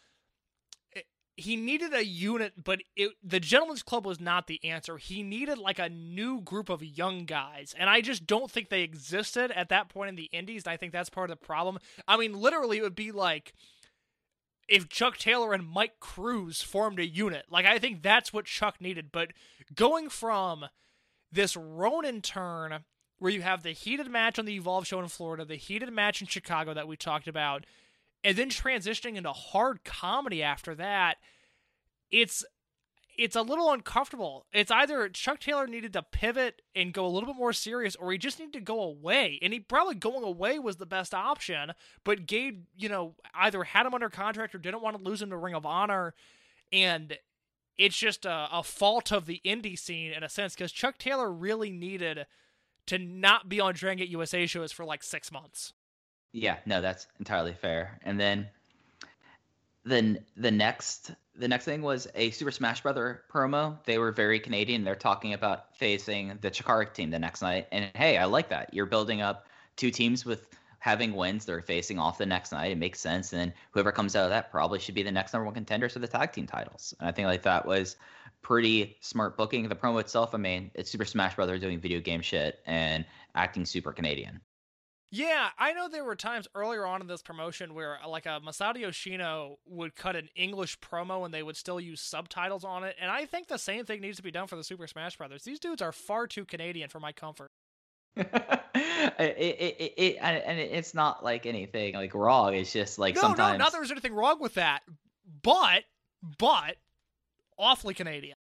a unit, but the Gentleman's Club was not the answer. He needed, like, a new group of young guys, and I just don't think they existed at that point in the Indies, and I think that's part of the problem. I mean, literally, it would be like if Chuck Taylor and Mike Cruz formed a unit. Like, I think that's what Chuck needed, but going from this Ronin turn, where you have the heated match on the Evolve show in Florida, the heated match in Chicago that we talked about, and then transitioning into hard comedy after that, it's a little uncomfortable. It's either Chuck Taylor needed to pivot and go a little bit more serious, or he just needed to go away. And he probably going away was the best option, but Gabe, either had him under contract or didn't want to lose him to Ring of Honor, and it's just a fault of the indie scene in a sense, because Chuck Taylor really needed to not be on Dragon Gate USA shows for like 6 months. Yeah, no, that's entirely fair. And then the next thing was a Super Smash Brother promo. They were very Canadian. They're talking about facing the Chikara team the next night. And hey, I like that. You're building up 2 teams with having wins. They're facing off the next night. It makes sense. And then whoever comes out of that probably should be the next #1 contenders for the tag team titles. And I think, like, that was pretty smart booking. The promo itself, I mean, it's Super Smash Brother doing video game shit and acting super Canadian. Yeah, I know there were times earlier on in this promotion where, like, a Masato Yoshino would cut an English promo and they would still use subtitles on it, and I think the same thing needs to be done for the Super Smash Brothers. These dudes are far too Canadian for my comfort. It's not like anything like wrong. It's just like sometimes. No, not there's anything wrong with that, but awfully Canadian.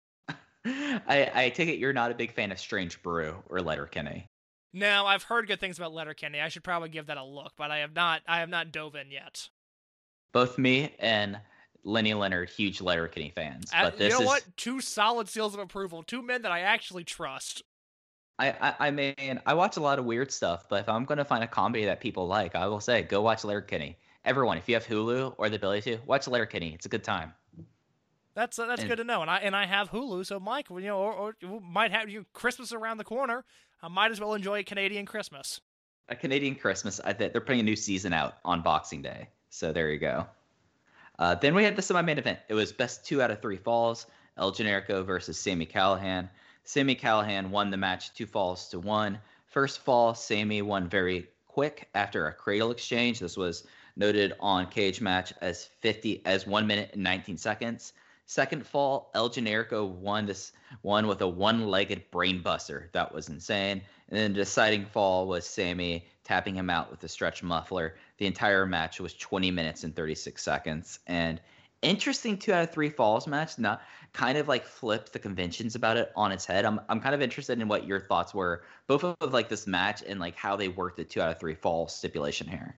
I take it you're not a big fan of Strange Brew or Letterkenny. No, I've heard good things about Letterkenny. I should probably give that a look, but I have not dove in yet. Both me and Lenny Leonard, huge Letterkenny fans. But this what? 2 solid seals of approval. 2 men that I actually trust. I mean, I watch a lot of weird stuff, but if I'm going to find a comedy that people like, I will say, go watch Letterkenny. Everyone, if you have Hulu or the ability to, watch Letterkenny. It's a good time. That's good to know, and I have Hulu, so Mike, or might have Christmas around the corner. I might as well enjoy a Canadian Christmas. A Canadian Christmas. They're putting a new season out on Boxing Day, so there you go. Then we had the semi-main event. It was best 2 out of 3 falls. El Generico versus Sami Callihan. Sami Callihan won the match 2 falls to 1. First fall, Sami won very quick after a cradle exchange. This was noted on Cage Match as 1 minute and 19 seconds. Second fall, El Generico won this one with a 1-legged brainbuster. That was insane. And then the deciding fall was Sami tapping him out with a stretch muffler. The entire match was 20 minutes and 36 seconds. And interesting 2 out of 3 falls match. Not kind of like flipped the conventions about it on its head. I'm kind of interested in what your thoughts were, both of like this match and like how they worked the 2 out of 3 falls stipulation here.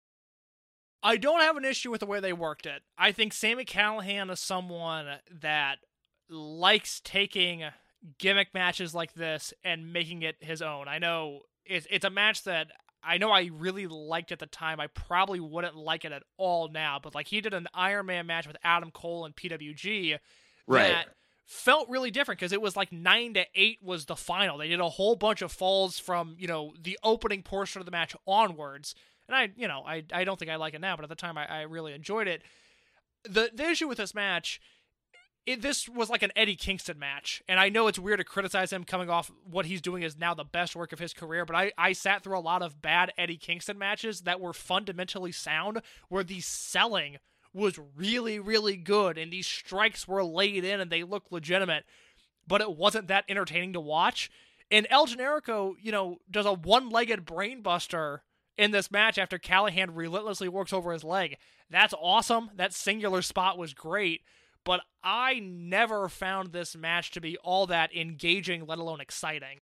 I don't have an issue with the way they worked it. I think Sami Callihan is someone that likes taking gimmick matches like this and making it his own. I know it's a match that I know I really liked at the time. I probably wouldn't like it at all now, but like he did an Iron Man match with Adam Cole and PWG that felt really different because it was like 9-8 was the final. They did a whole bunch of falls from, the opening portion of the match onwards. And I don't think I like it now, but at the time I really enjoyed it. The issue with this match, this was like an Eddie Kingston match, and I know it's weird to criticize him coming off what he's doing is now the best work of his career, but I sat through a lot of bad Eddie Kingston matches that were fundamentally sound, where the selling was really, really good, and these strikes were laid in, and they looked legitimate, but it wasn't that entertaining to watch. And El Generico, does a one-legged brainbuster in this match after Callihan relentlessly works over his leg. That's awesome. That singular spot was great, but I never found this match to be all that engaging, let alone exciting.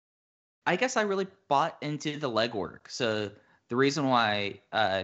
I guess I really bought into the leg work. So the reason why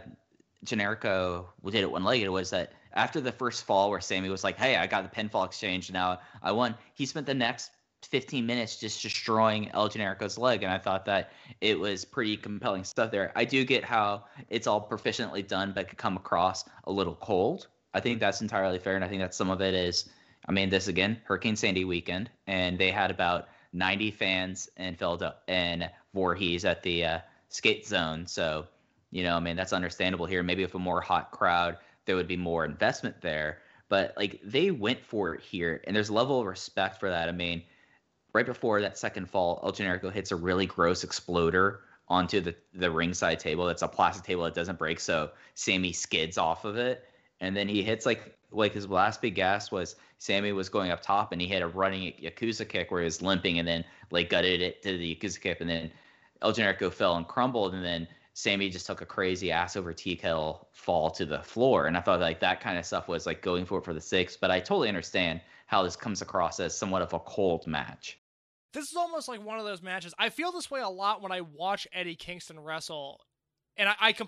Generico did it one-legged was that after the first fall where Sami was like, hey, I got the pinfall exchange, now I won, he spent the next 15 minutes just destroying El Generico's leg, and I thought that it was pretty compelling stuff there. I do get how it's all proficiently done, but could come across a little cold. I think that's entirely fair, and I think that some of it is, this again, Hurricane Sandy weekend, and they had about 90 fans in Philadelphia and Voorhees at the skate zone, so, that's understandable here. Maybe if a more hot crowd, there would be more investment there, but, like, they went for it here, and there's a level of respect for that. Right before that second fall, El Generico hits a really gross exploder onto the ringside table. It's a plastic table that doesn't break, so Sami skids off of it. And then he hits like his last big gas was Sami was going up top, and he hit a running Yakuza kick where he was limping and then like gutted it to the Yakuza kick, and then El Generico fell and crumbled, and then Sami just took a crazy ass over tea kettle fall to the floor. And I thought like that kind of stuff was like going for it for the six, but I totally understand how this comes across as somewhat of a cold match. This is almost like one of those matches. I feel this way a lot when I watch Eddie Kingston wrestle. And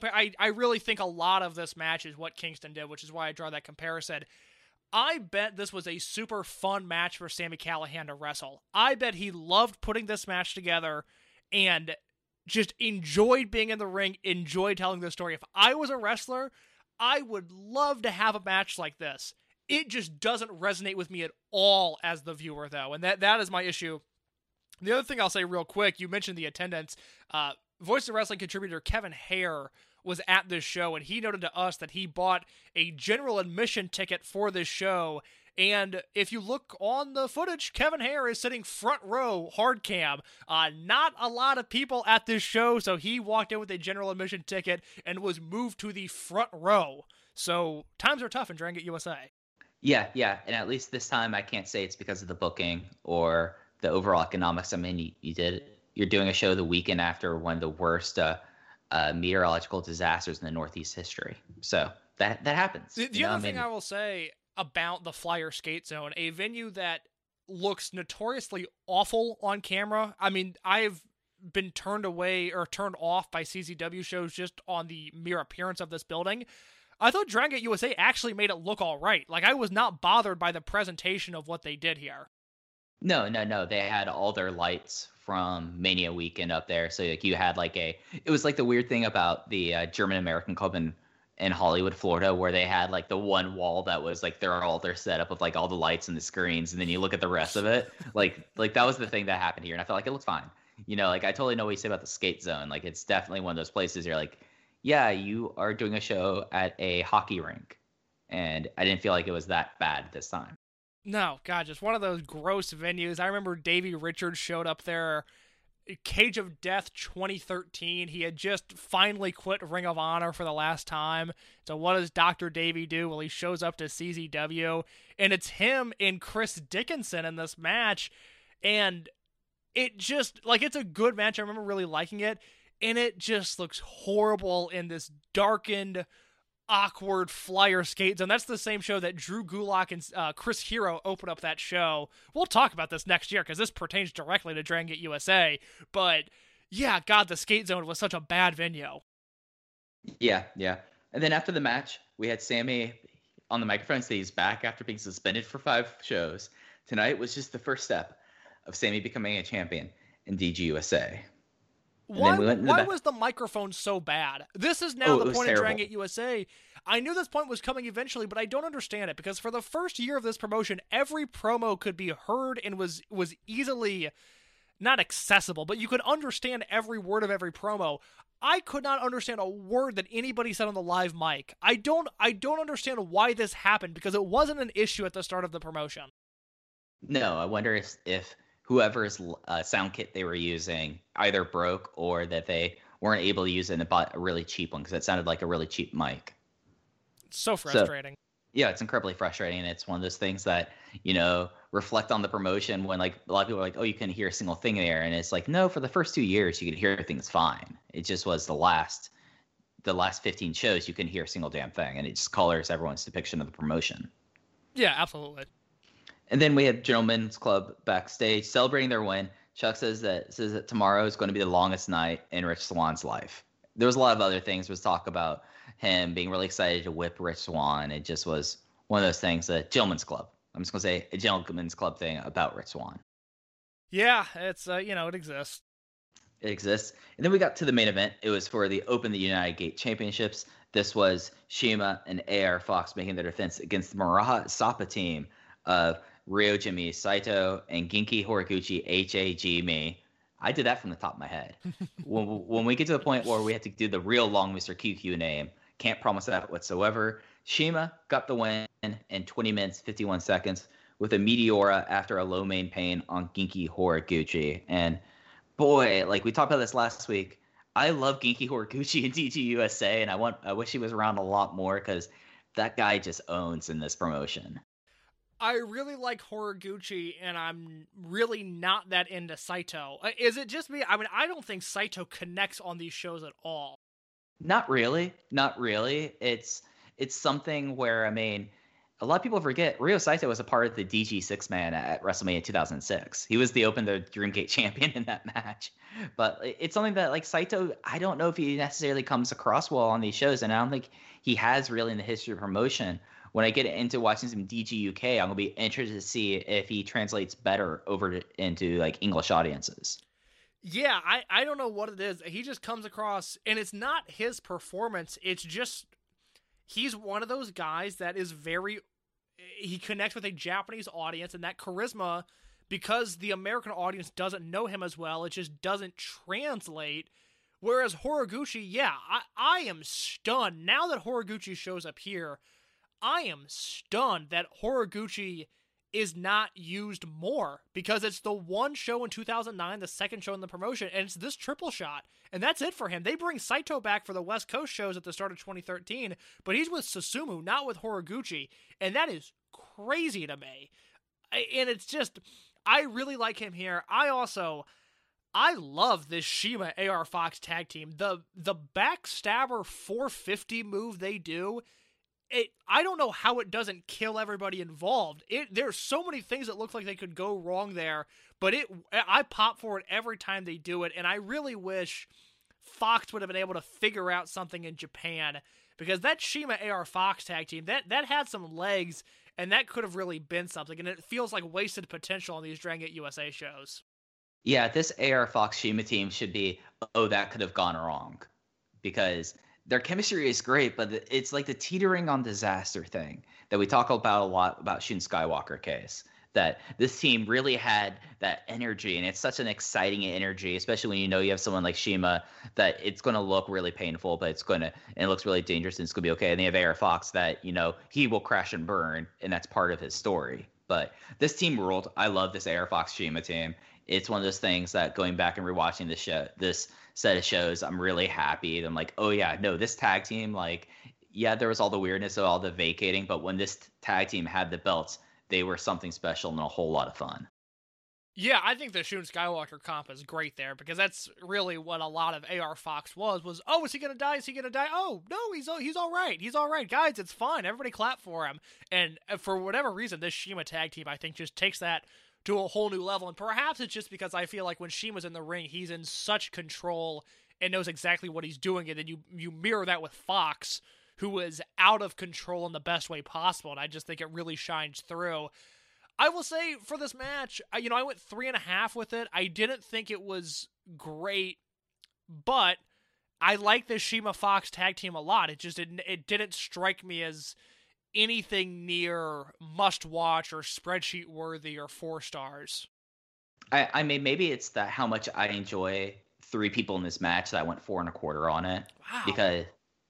I really think a lot of this match is what Kingston did, which is why I draw that comparison. I bet this was a super fun match for Sami Callihan to wrestle. I bet he loved putting this match together and just enjoyed being in the ring, enjoyed telling the story. If I was a wrestler, I would love to have a match like this. It just doesn't resonate with me at all as the viewer, though, and that is my issue. The other thing I'll say real quick, you mentioned the attendance. Voice of Wrestling contributor Kevin Hare was at this show, and he noted to us that he bought a general admission ticket for this show. And if you look on the footage, Kevin Hare is sitting front row, hard cam. Not a lot of people at this show, so he walked in with a general admission ticket and was moved to the front row. So times are tough in Dragon Gate USA. Yeah, and at least this time I can't say it's because of the booking or the overall economics. You're doing a show the weekend after one of the worst meteorological disasters in the Northeast history. So that happens. The other thing I will say about the Flyer Skate Zone, a venue that looks notoriously awful on camera. I've been turned away or turned off by CZW shows just on the mere appearance of this building. I thought Dragon Gate USA actually made it look all right. Like, I was not bothered by the presentation of what they did here. No. They had all their lights from Mania weekend up there. So like you had it was like the weird thing about the German American Club in Hollywood, Florida, where they had like the one wall that was like all their setup of like all the lights and the screens. And then you look at the rest of it, like that was the thing that happened here. And I felt like it looked fine. I totally know what you say about the skate zone. Like it's definitely one of those places you're like, yeah, you are doing a show at a hockey rink. And I didn't feel like it was that bad this time. No, God, just one of those gross venues. I remember Davey Richards showed up there, Cage of Death 2013. He had just finally quit Ring of Honor for the last time. So what does Dr. Davey do? Well, he shows up to CZW, and it's him and Chris Dickinson in this match. And it just, it's a good match. I remember really liking it. And it just looks horrible in this darkened, awkward flyer skate zone. That's the same show that Drew Gulak and Chris Hero open up that show. We'll talk about this next year because this pertains directly to Dragon Gate USA. But yeah, God, the skate zone was such a bad venue. Yeah. And then after the match, we had Sammy on the microphone say he's back after being suspended for 5 shows. Tonight was just the first step of Sammy becoming a champion in DGUSA. Why was the microphone so bad? This is now the point of Dragon Gate USA. I knew this point was coming eventually, but I don't understand it, because for the first year of this promotion, every promo could be heard and was easily, not accessible, but you could understand every word of every promo. I could not understand a word that anybody said on the live mic. I don't understand why this happened, because it wasn't an issue at the start of the promotion. No, I wonder if whoever's sound kit they were using either broke or that they weren't able to use it and bought a really cheap one, because it sounded like a really cheap mic. So frustrating. Yeah, it's incredibly frustrating. And it's one of those things that, reflect on the promotion when like a lot of people are like, oh, you couldn't hear a single thing there. And it's like, no, for the first 2 years, you could hear things fine. It just was the last 15 shows, you couldn't hear a single damn thing. And it just colors everyone's depiction of the promotion. Yeah, absolutely. And then we had Gentlemen's Club backstage celebrating their win. Chuck says that tomorrow is going to be the longest night in Rich Swan's life. There was a lot of other things. There was talk about him being really excited to whip Rich Swann. It just was one of those things, a Gentlemen's Club. I'm just going to say a Gentlemen's Club thing about Rich Swann. Yeah, it's, it exists. It exists. And then we got to the main event. It was for the Open the United Gate Championships. This was CIMA and AR Fox making their defense against the Maraha Sapa team of Ryojimi Saito and Genki Horiguchi HAG me. I did that from the top of my head. when we get to the point where we have to do the real long Mr. QQ name, can't promise that whatsoever. CIMA got the win in 20 minutes, 51 seconds with a Meteora after a low main pain on Genki Horiguchi. And boy, like we talked about this last week, I love Genki Horiguchi in DGUSA, and I wish he was around a lot more, because that guy just owns in this promotion. I really like Horiguchi, and I'm really not that into Saito. Is it just me? I mean, I don't think Saito connects on these shows at all. Not really. It's something where, I mean, a lot of people forget Ryo Saito was a part of the DG 6-man at WrestleMania 2006. He was the Dreamgate champion in that match. But it's something that, like, Saito, I don't know if he necessarily comes across well on these shows, and I don't think he has really in the history of promotion. When I get into watching some DG UK, I'm going to be interested to see if he translates better over into, like, English audiences. Yeah, I don't know what it is. He just comes across, and it's not his performance. It's just, he's one of those guys that is he connects with a Japanese audience, and that charisma, because the American audience doesn't know him as well, it just doesn't translate. Whereas Horiguchi, yeah, I am stunned. Now that Horiguchi shows up here, I am stunned that Horiguchi is not used more, because it's the one show in 2009, the second show in the promotion, and it's this triple shot, and that's it for him. They bring Saito back for the West Coast shows at the start of 2013, but he's with Susumu, not with Horiguchi, and that is crazy to me. And it's just, I really like him here. I love this CIMA AR Fox tag team. The backstabber 450 move they do, I don't know how it doesn't kill everybody involved. There's so many things that look like they could go wrong there, but I pop for it every time they do it, and I really wish Fox would have been able to figure out something in Japan, because that CIMA AR Fox tag team, that had some legs, and that could have really been something, and it feels like wasted potential on these Dragon Gate USA shows. Yeah, this AR Fox CIMA team should be, that could have gone wrong, because their chemistry is great, but it's like the teetering on disaster thing that we talk about a lot about Shun Skywalker case, that this team really had that energy, and it's such an exciting energy, especially when you have someone like CIMA, that it's going to look really painful, but it looks really dangerous, and it's going to be okay. And they have AR Fox that, he will crash and burn, and that's part of his story. But this team ruled. I love this AR Fox CIMA team. It's one of those things that, going back and rewatching this set of shows, I'm really happy. I'm like, oh yeah, no, this tag team, like, yeah, there was all the weirdness of all the vacating, but when this tag team had the belts, they were something special and a whole lot of fun. Yeah, I think the Shun Skywalker comp is great there, because that's really what a lot of AR Fox was, oh, is he going to die? Is he going to die? Oh, no, he's all right. He's all right. Guys, it's fine. Everybody clap for him. And for whatever reason, this CIMA tag team, I think, just takes that to a whole new level. And perhaps it's just because I feel like when CIMA's in the ring, he's in such control and knows exactly what he's doing. And then you mirror that with Fox, who is out of control in the best way possible. And I just think it really shines through. I will say for this match, I went 3.5 with it. I didn't think it was great, but I like the CIMA Fox tag team a lot. It didn't strike me as anything near must watch or spreadsheet worthy or 4 stars. I mean, maybe it's that how much I enjoy 3 people in this match that I went 4.25 on it. Wow. Because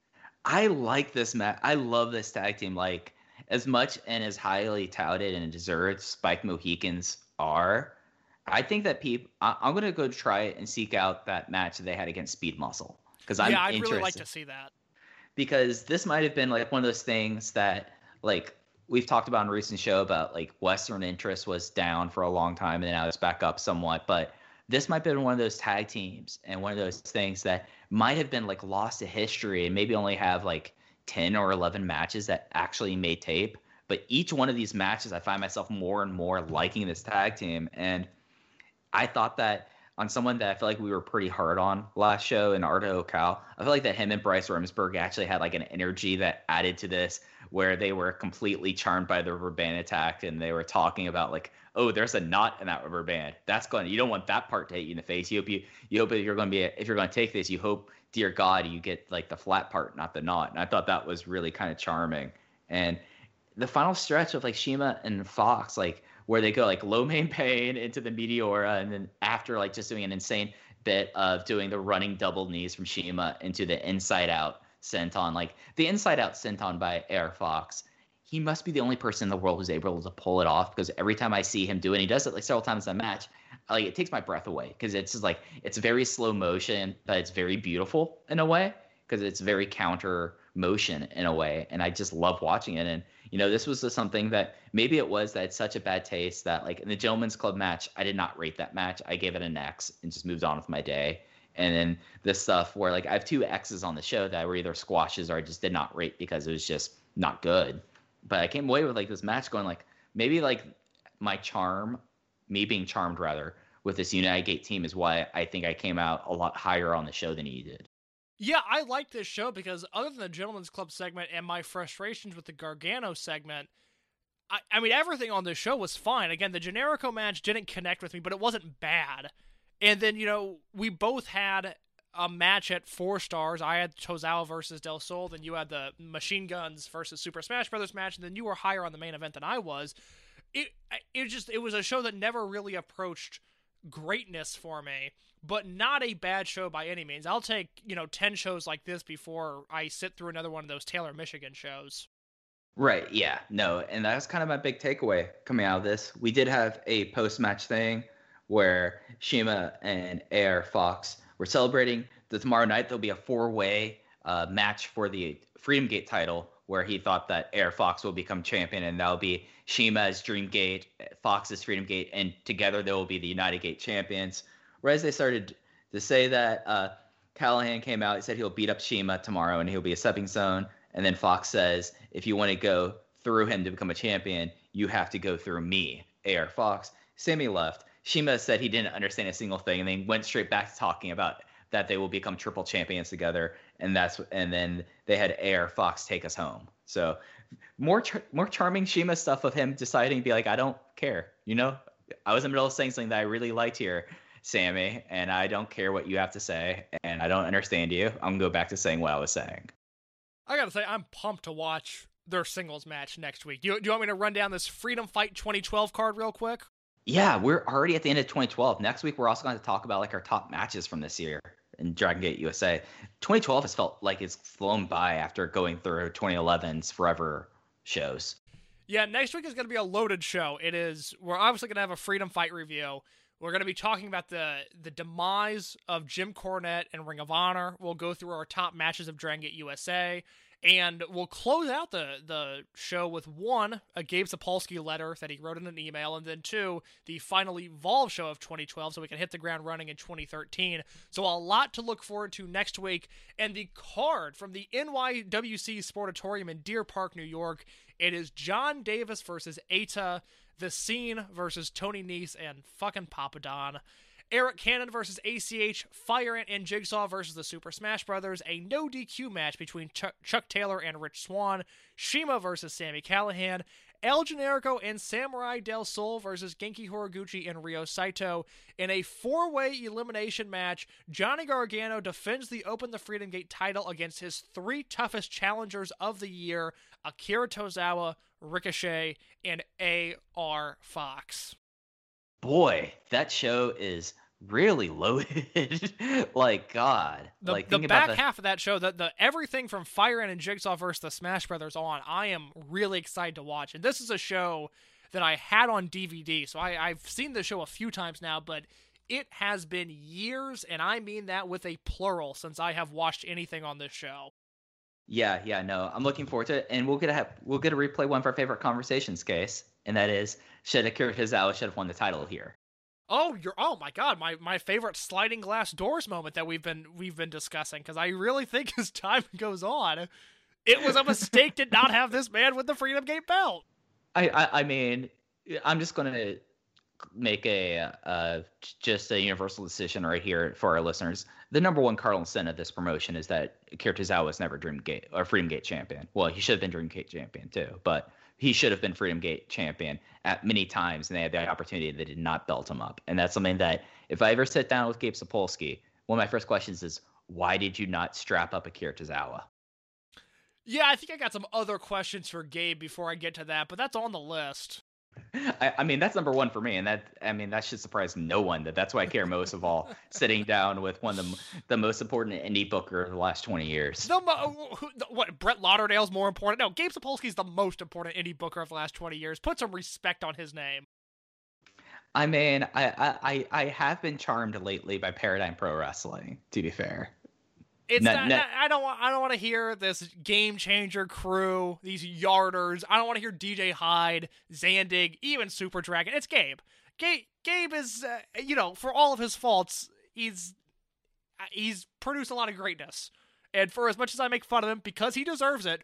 I like this match. I love this tag team. Like, as much and as highly touted and deserved Spike Mohicans are, I think that I'm going to go try it and seek out that match that they had against Speed Muscle. Because I'd really like to see that. Because this might have been like one of those things that, like, we've talked about in a recent show about, like, Western interest was down for a long time and now it's back up somewhat. But this might have been one of those tag teams and one of those things that might have been, like, lost to history and maybe only have, like, 10 or 11 matches that actually made tape. But each one of these matches, I find myself more and more liking this tag team. And I thought that on someone that I feel like we were pretty hard on last show in Arto Cal, I feel like that him and Bryce Remsburg actually had like an energy that added to this, where they were completely charmed by the rubber band attack. And they were talking about, like, oh, there's a knot in that rubber band. You don't want that part to hit you in the face. You hope if you're going to take this, you hope, dear God, you get like the flat part, not the knot. And I thought that was really kind of charming. And the final stretch of like CIMA and Fox, like where they go like low main pain into the Meteora, and then after like just doing an insane bit of doing the running double knees from CIMA into the inside out senton, like the inside out senton by AR Fox. He must be the only person in the world who's able to pull it off, because every time I see him do it, and he does it like several times in the match, like it takes my breath away, because it's just like it's very slow motion, but it's very beautiful in a way, because it's very counter motion in a way, and I just love watching it. And this was just something that maybe it was that it's such a bad taste that, like, in the Gentleman's Club match, I did not rate that match. I gave it an X and just moved on with my day. And then this stuff where, like, I have 2 X's on the show that were either squashes or I just did not rate because it was just not good. But I came away with like this match going like, maybe like me being charmed rather with this United Gate team is why I think I came out a lot higher on the show than he did. Yeah, I like this show because other than the Gentleman's Club segment and my frustrations with the Gargano segment, I mean, everything on this show was fine. Again, the Generico match didn't connect with me, but it wasn't bad. And then, we both had a match at 4 stars. I had Tozawa versus Del Sol, then you had the Machine Guns versus Super Smash Brothers match, and then you were higher on the main event than I was. It was a show that never really approached greatness for me, but not a bad show by any means. I'll take, 10 shows like this before I sit through another one of those Taylor, Michigan shows. Right, yeah, no, and that's kind of my big takeaway coming out of this. We did have a post-match thing where CIMA and AR Fox we're celebrating that tomorrow night there'll be a 4-way match for the Freedom Gate title, where he thought that AR Fox will become champion, and that'll be CIMA's Dream Gate, Fox's Freedom Gate, and together they will be the United Gate champions. Whereas they started to say that Callahan came out, he said he'll beat up CIMA tomorrow and he'll be a stepping stone. And then Fox says, if you want to go through him to become a champion, you have to go through me, AR Fox. Sammy left. CIMA said he didn't understand a single thing, and then went straight back to talking about that they will become triple champions together, and then they had AR Fox take us home. So more charming CIMA stuff of him deciding to be like, I don't care, I was in the middle of saying something that I really liked here, Sammy, and I don't care what you have to say, and I don't understand you. I'm gonna go back to saying what I was saying. I gotta say, I'm pumped to watch their singles match next week. Do you want me to run down this Freedom Fight 2012 card real quick? Yeah, we're already at the end of 2012. Next week, we're also going to talk about like our top matches from this year in Dragon Gate USA. 2012 has felt like it's flown by after going through 2011's Forever shows. Yeah, next week is going to be a loaded show. We're obviously going to have a Freedom Fight review. We're going to be talking about the demise of Jim Cornette and Ring of Honor. We'll go through our top matches of Dragon Gate USA. And we'll close out the show with one, a Gabe Sapolsky letter that he wrote in an email, and then two, the final Evolve show of 2012, so we can hit the ground running in 2013. So a lot to look forward to next week. And the card from the NYWC Sportatorium in Deer Park, New York, it is John Davis versus Eita, The Scene versus Tony Nese and fucking Papadon, Eric Cannon versus ACH, Fire Ant and Jigsaw versus the Super Smash Brothers, a no DQ match between Chuck Taylor and Rich Swann, Shima versus Sami Callihan, El Generico and Samurai Del Sol versus Genki Horiguchi and Ryo Saito. In a 4-way elimination match, Johnny Gargano defends the Open the Freedom Gate title against his 3 toughest challengers of the year, Akira Tozawa, Ricochet, and AR Fox. Boy, that show is really loaded. Like, God. The back half of that show, the everything from Fire Ant and Jigsaw versus the Smash Brothers on, I am really excited to watch. And this is a show that I had on DVD, so I've seen the show a few times now, but it has been years, and I mean that with a plural, since I have watched anything on this show. Yeah, no, I'm looking forward to it, and we'll get to replay one of our favorite conversations, Case, and that is, should Akira Tozawa should have won the title here? Oh my God, my favorite sliding glass doors moment that we've been discussing, because I really think as time goes on, it was a mistake to not have this man with the Freedom Gate belt. I mean, I'm just gonna make a universal decision right here for our listeners. The number one cardinal sin of this promotion is that Akira Tozawa was never Dream Gate or Freedom Gate champion. Well, he should have been Dream Gate champion too, but he should have been Freedom Gate champion at many times, and they had the opportunity. They did not belt him up. And that's something that if I ever sit down with Gabe Sapolsky, one of my first questions is, why did you not strap up Akira Tozawa? Yeah, I think I got some other questions for Gabe before I get to that, but that's on the list. I mean, that's number one for me, and that should surprise no one. That's why I care most of all, sitting down with one of the most important indie booker of the last 20 years. What, Brett Lauderdale's more important? No, Gabe Sapolsky's the most important indie booker of the last 20 years. Put some respect on his name. I mean, I have been charmed lately by Paradigm Pro Wrestling, to be fair. I don't want to hear this Game Changer crew, these yarders. I don't want to hear DJ Hyde, Zandig, even Super Dragon. It's Gabe. Gabe is, for all of his faults, he's produced a lot of greatness. And for as much as I make fun of him, because he deserves it,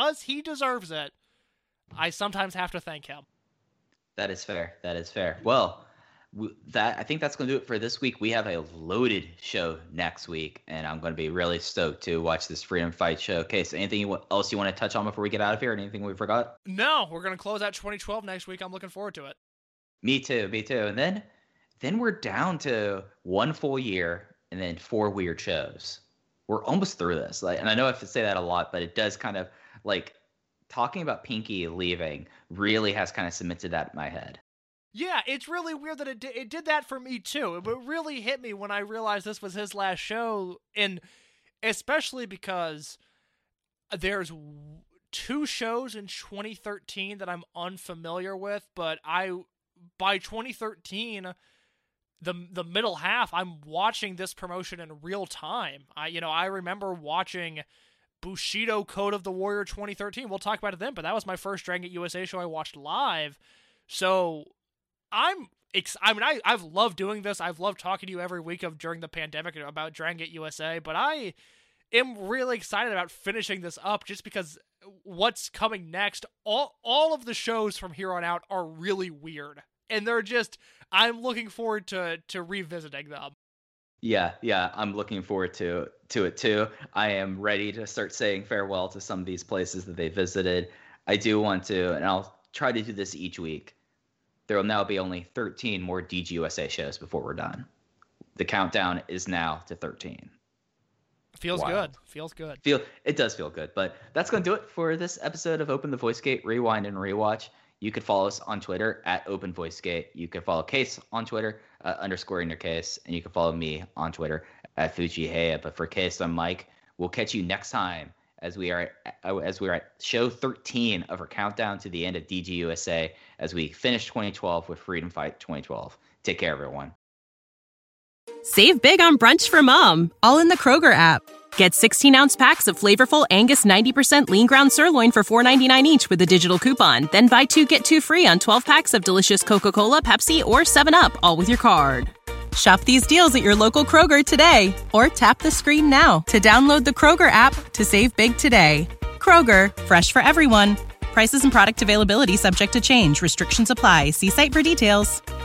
I sometimes have to thank him. That is fair. Well, I think that's going to do it for this week. We have a loaded show next week, and I'm going to be really stoked to watch this Freedom Fight showcase. Anything else you want to touch on before we get out of here? Anything we forgot? No, we're going to close out 2012 next week. I'm looking forward to it. Me too. And then we're down to one full year and then 4 weird shows. We're almost through this. And I know I have to say that a lot, but it does kind of, talking about Pinky leaving really has kind of cemented that in my head. Yeah, it's really weird that it did that for me too. It really hit me when I realized this was his last show, and especially because there's 2 shows in 2013 that I'm unfamiliar with, but by 2013, the middle half, I'm watching this promotion in real time. I remember watching Bushido Code of the Warrior 2013. We'll talk about it then, but that was my first Dragon Gate USA show I watched live. So I've loved doing this. I've loved talking to you every week during the pandemic about Dragon Gate USA, but I am really excited about finishing this up just because what's coming next, all of the shows from here on out are really weird. And I'm looking forward to revisiting them. Yeah, I'm looking forward to it too. I am ready to start saying farewell to some of these places that they visited. I do want to, and I'll try to do this each week. There will now be only 13 more DGUSA shows before we're done. The countdown is now to 13. Feels Wild. good. It does feel good. But that's going to do it for this episode of Open the Voice Gate Rewind and Rewatch. You could follow us on Twitter at Open Voice Gate. You can follow Case on Twitter, _InnerCase. And you can follow me on Twitter at Fujiheya. But for Case, I'm Mike. We'll catch you next time as we are at show 13 of our countdown to the end of DGUSA as we finish 2012 with Freedom Fight 2012. Take care, everyone. Save big on brunch for mom, all in the Kroger app. Get 16-ounce packs of flavorful Angus 90% lean ground sirloin for $4.99 each with a digital coupon. Then buy 2, get 2 free on 12 packs of delicious Coca-Cola, Pepsi, or 7-Up, all with your card. Shop these deals at your local Kroger today, or tap the screen now to download the Kroger app to save big today. Kroger, fresh for everyone. Prices and product availability subject to change. Restrictions apply. See site for details.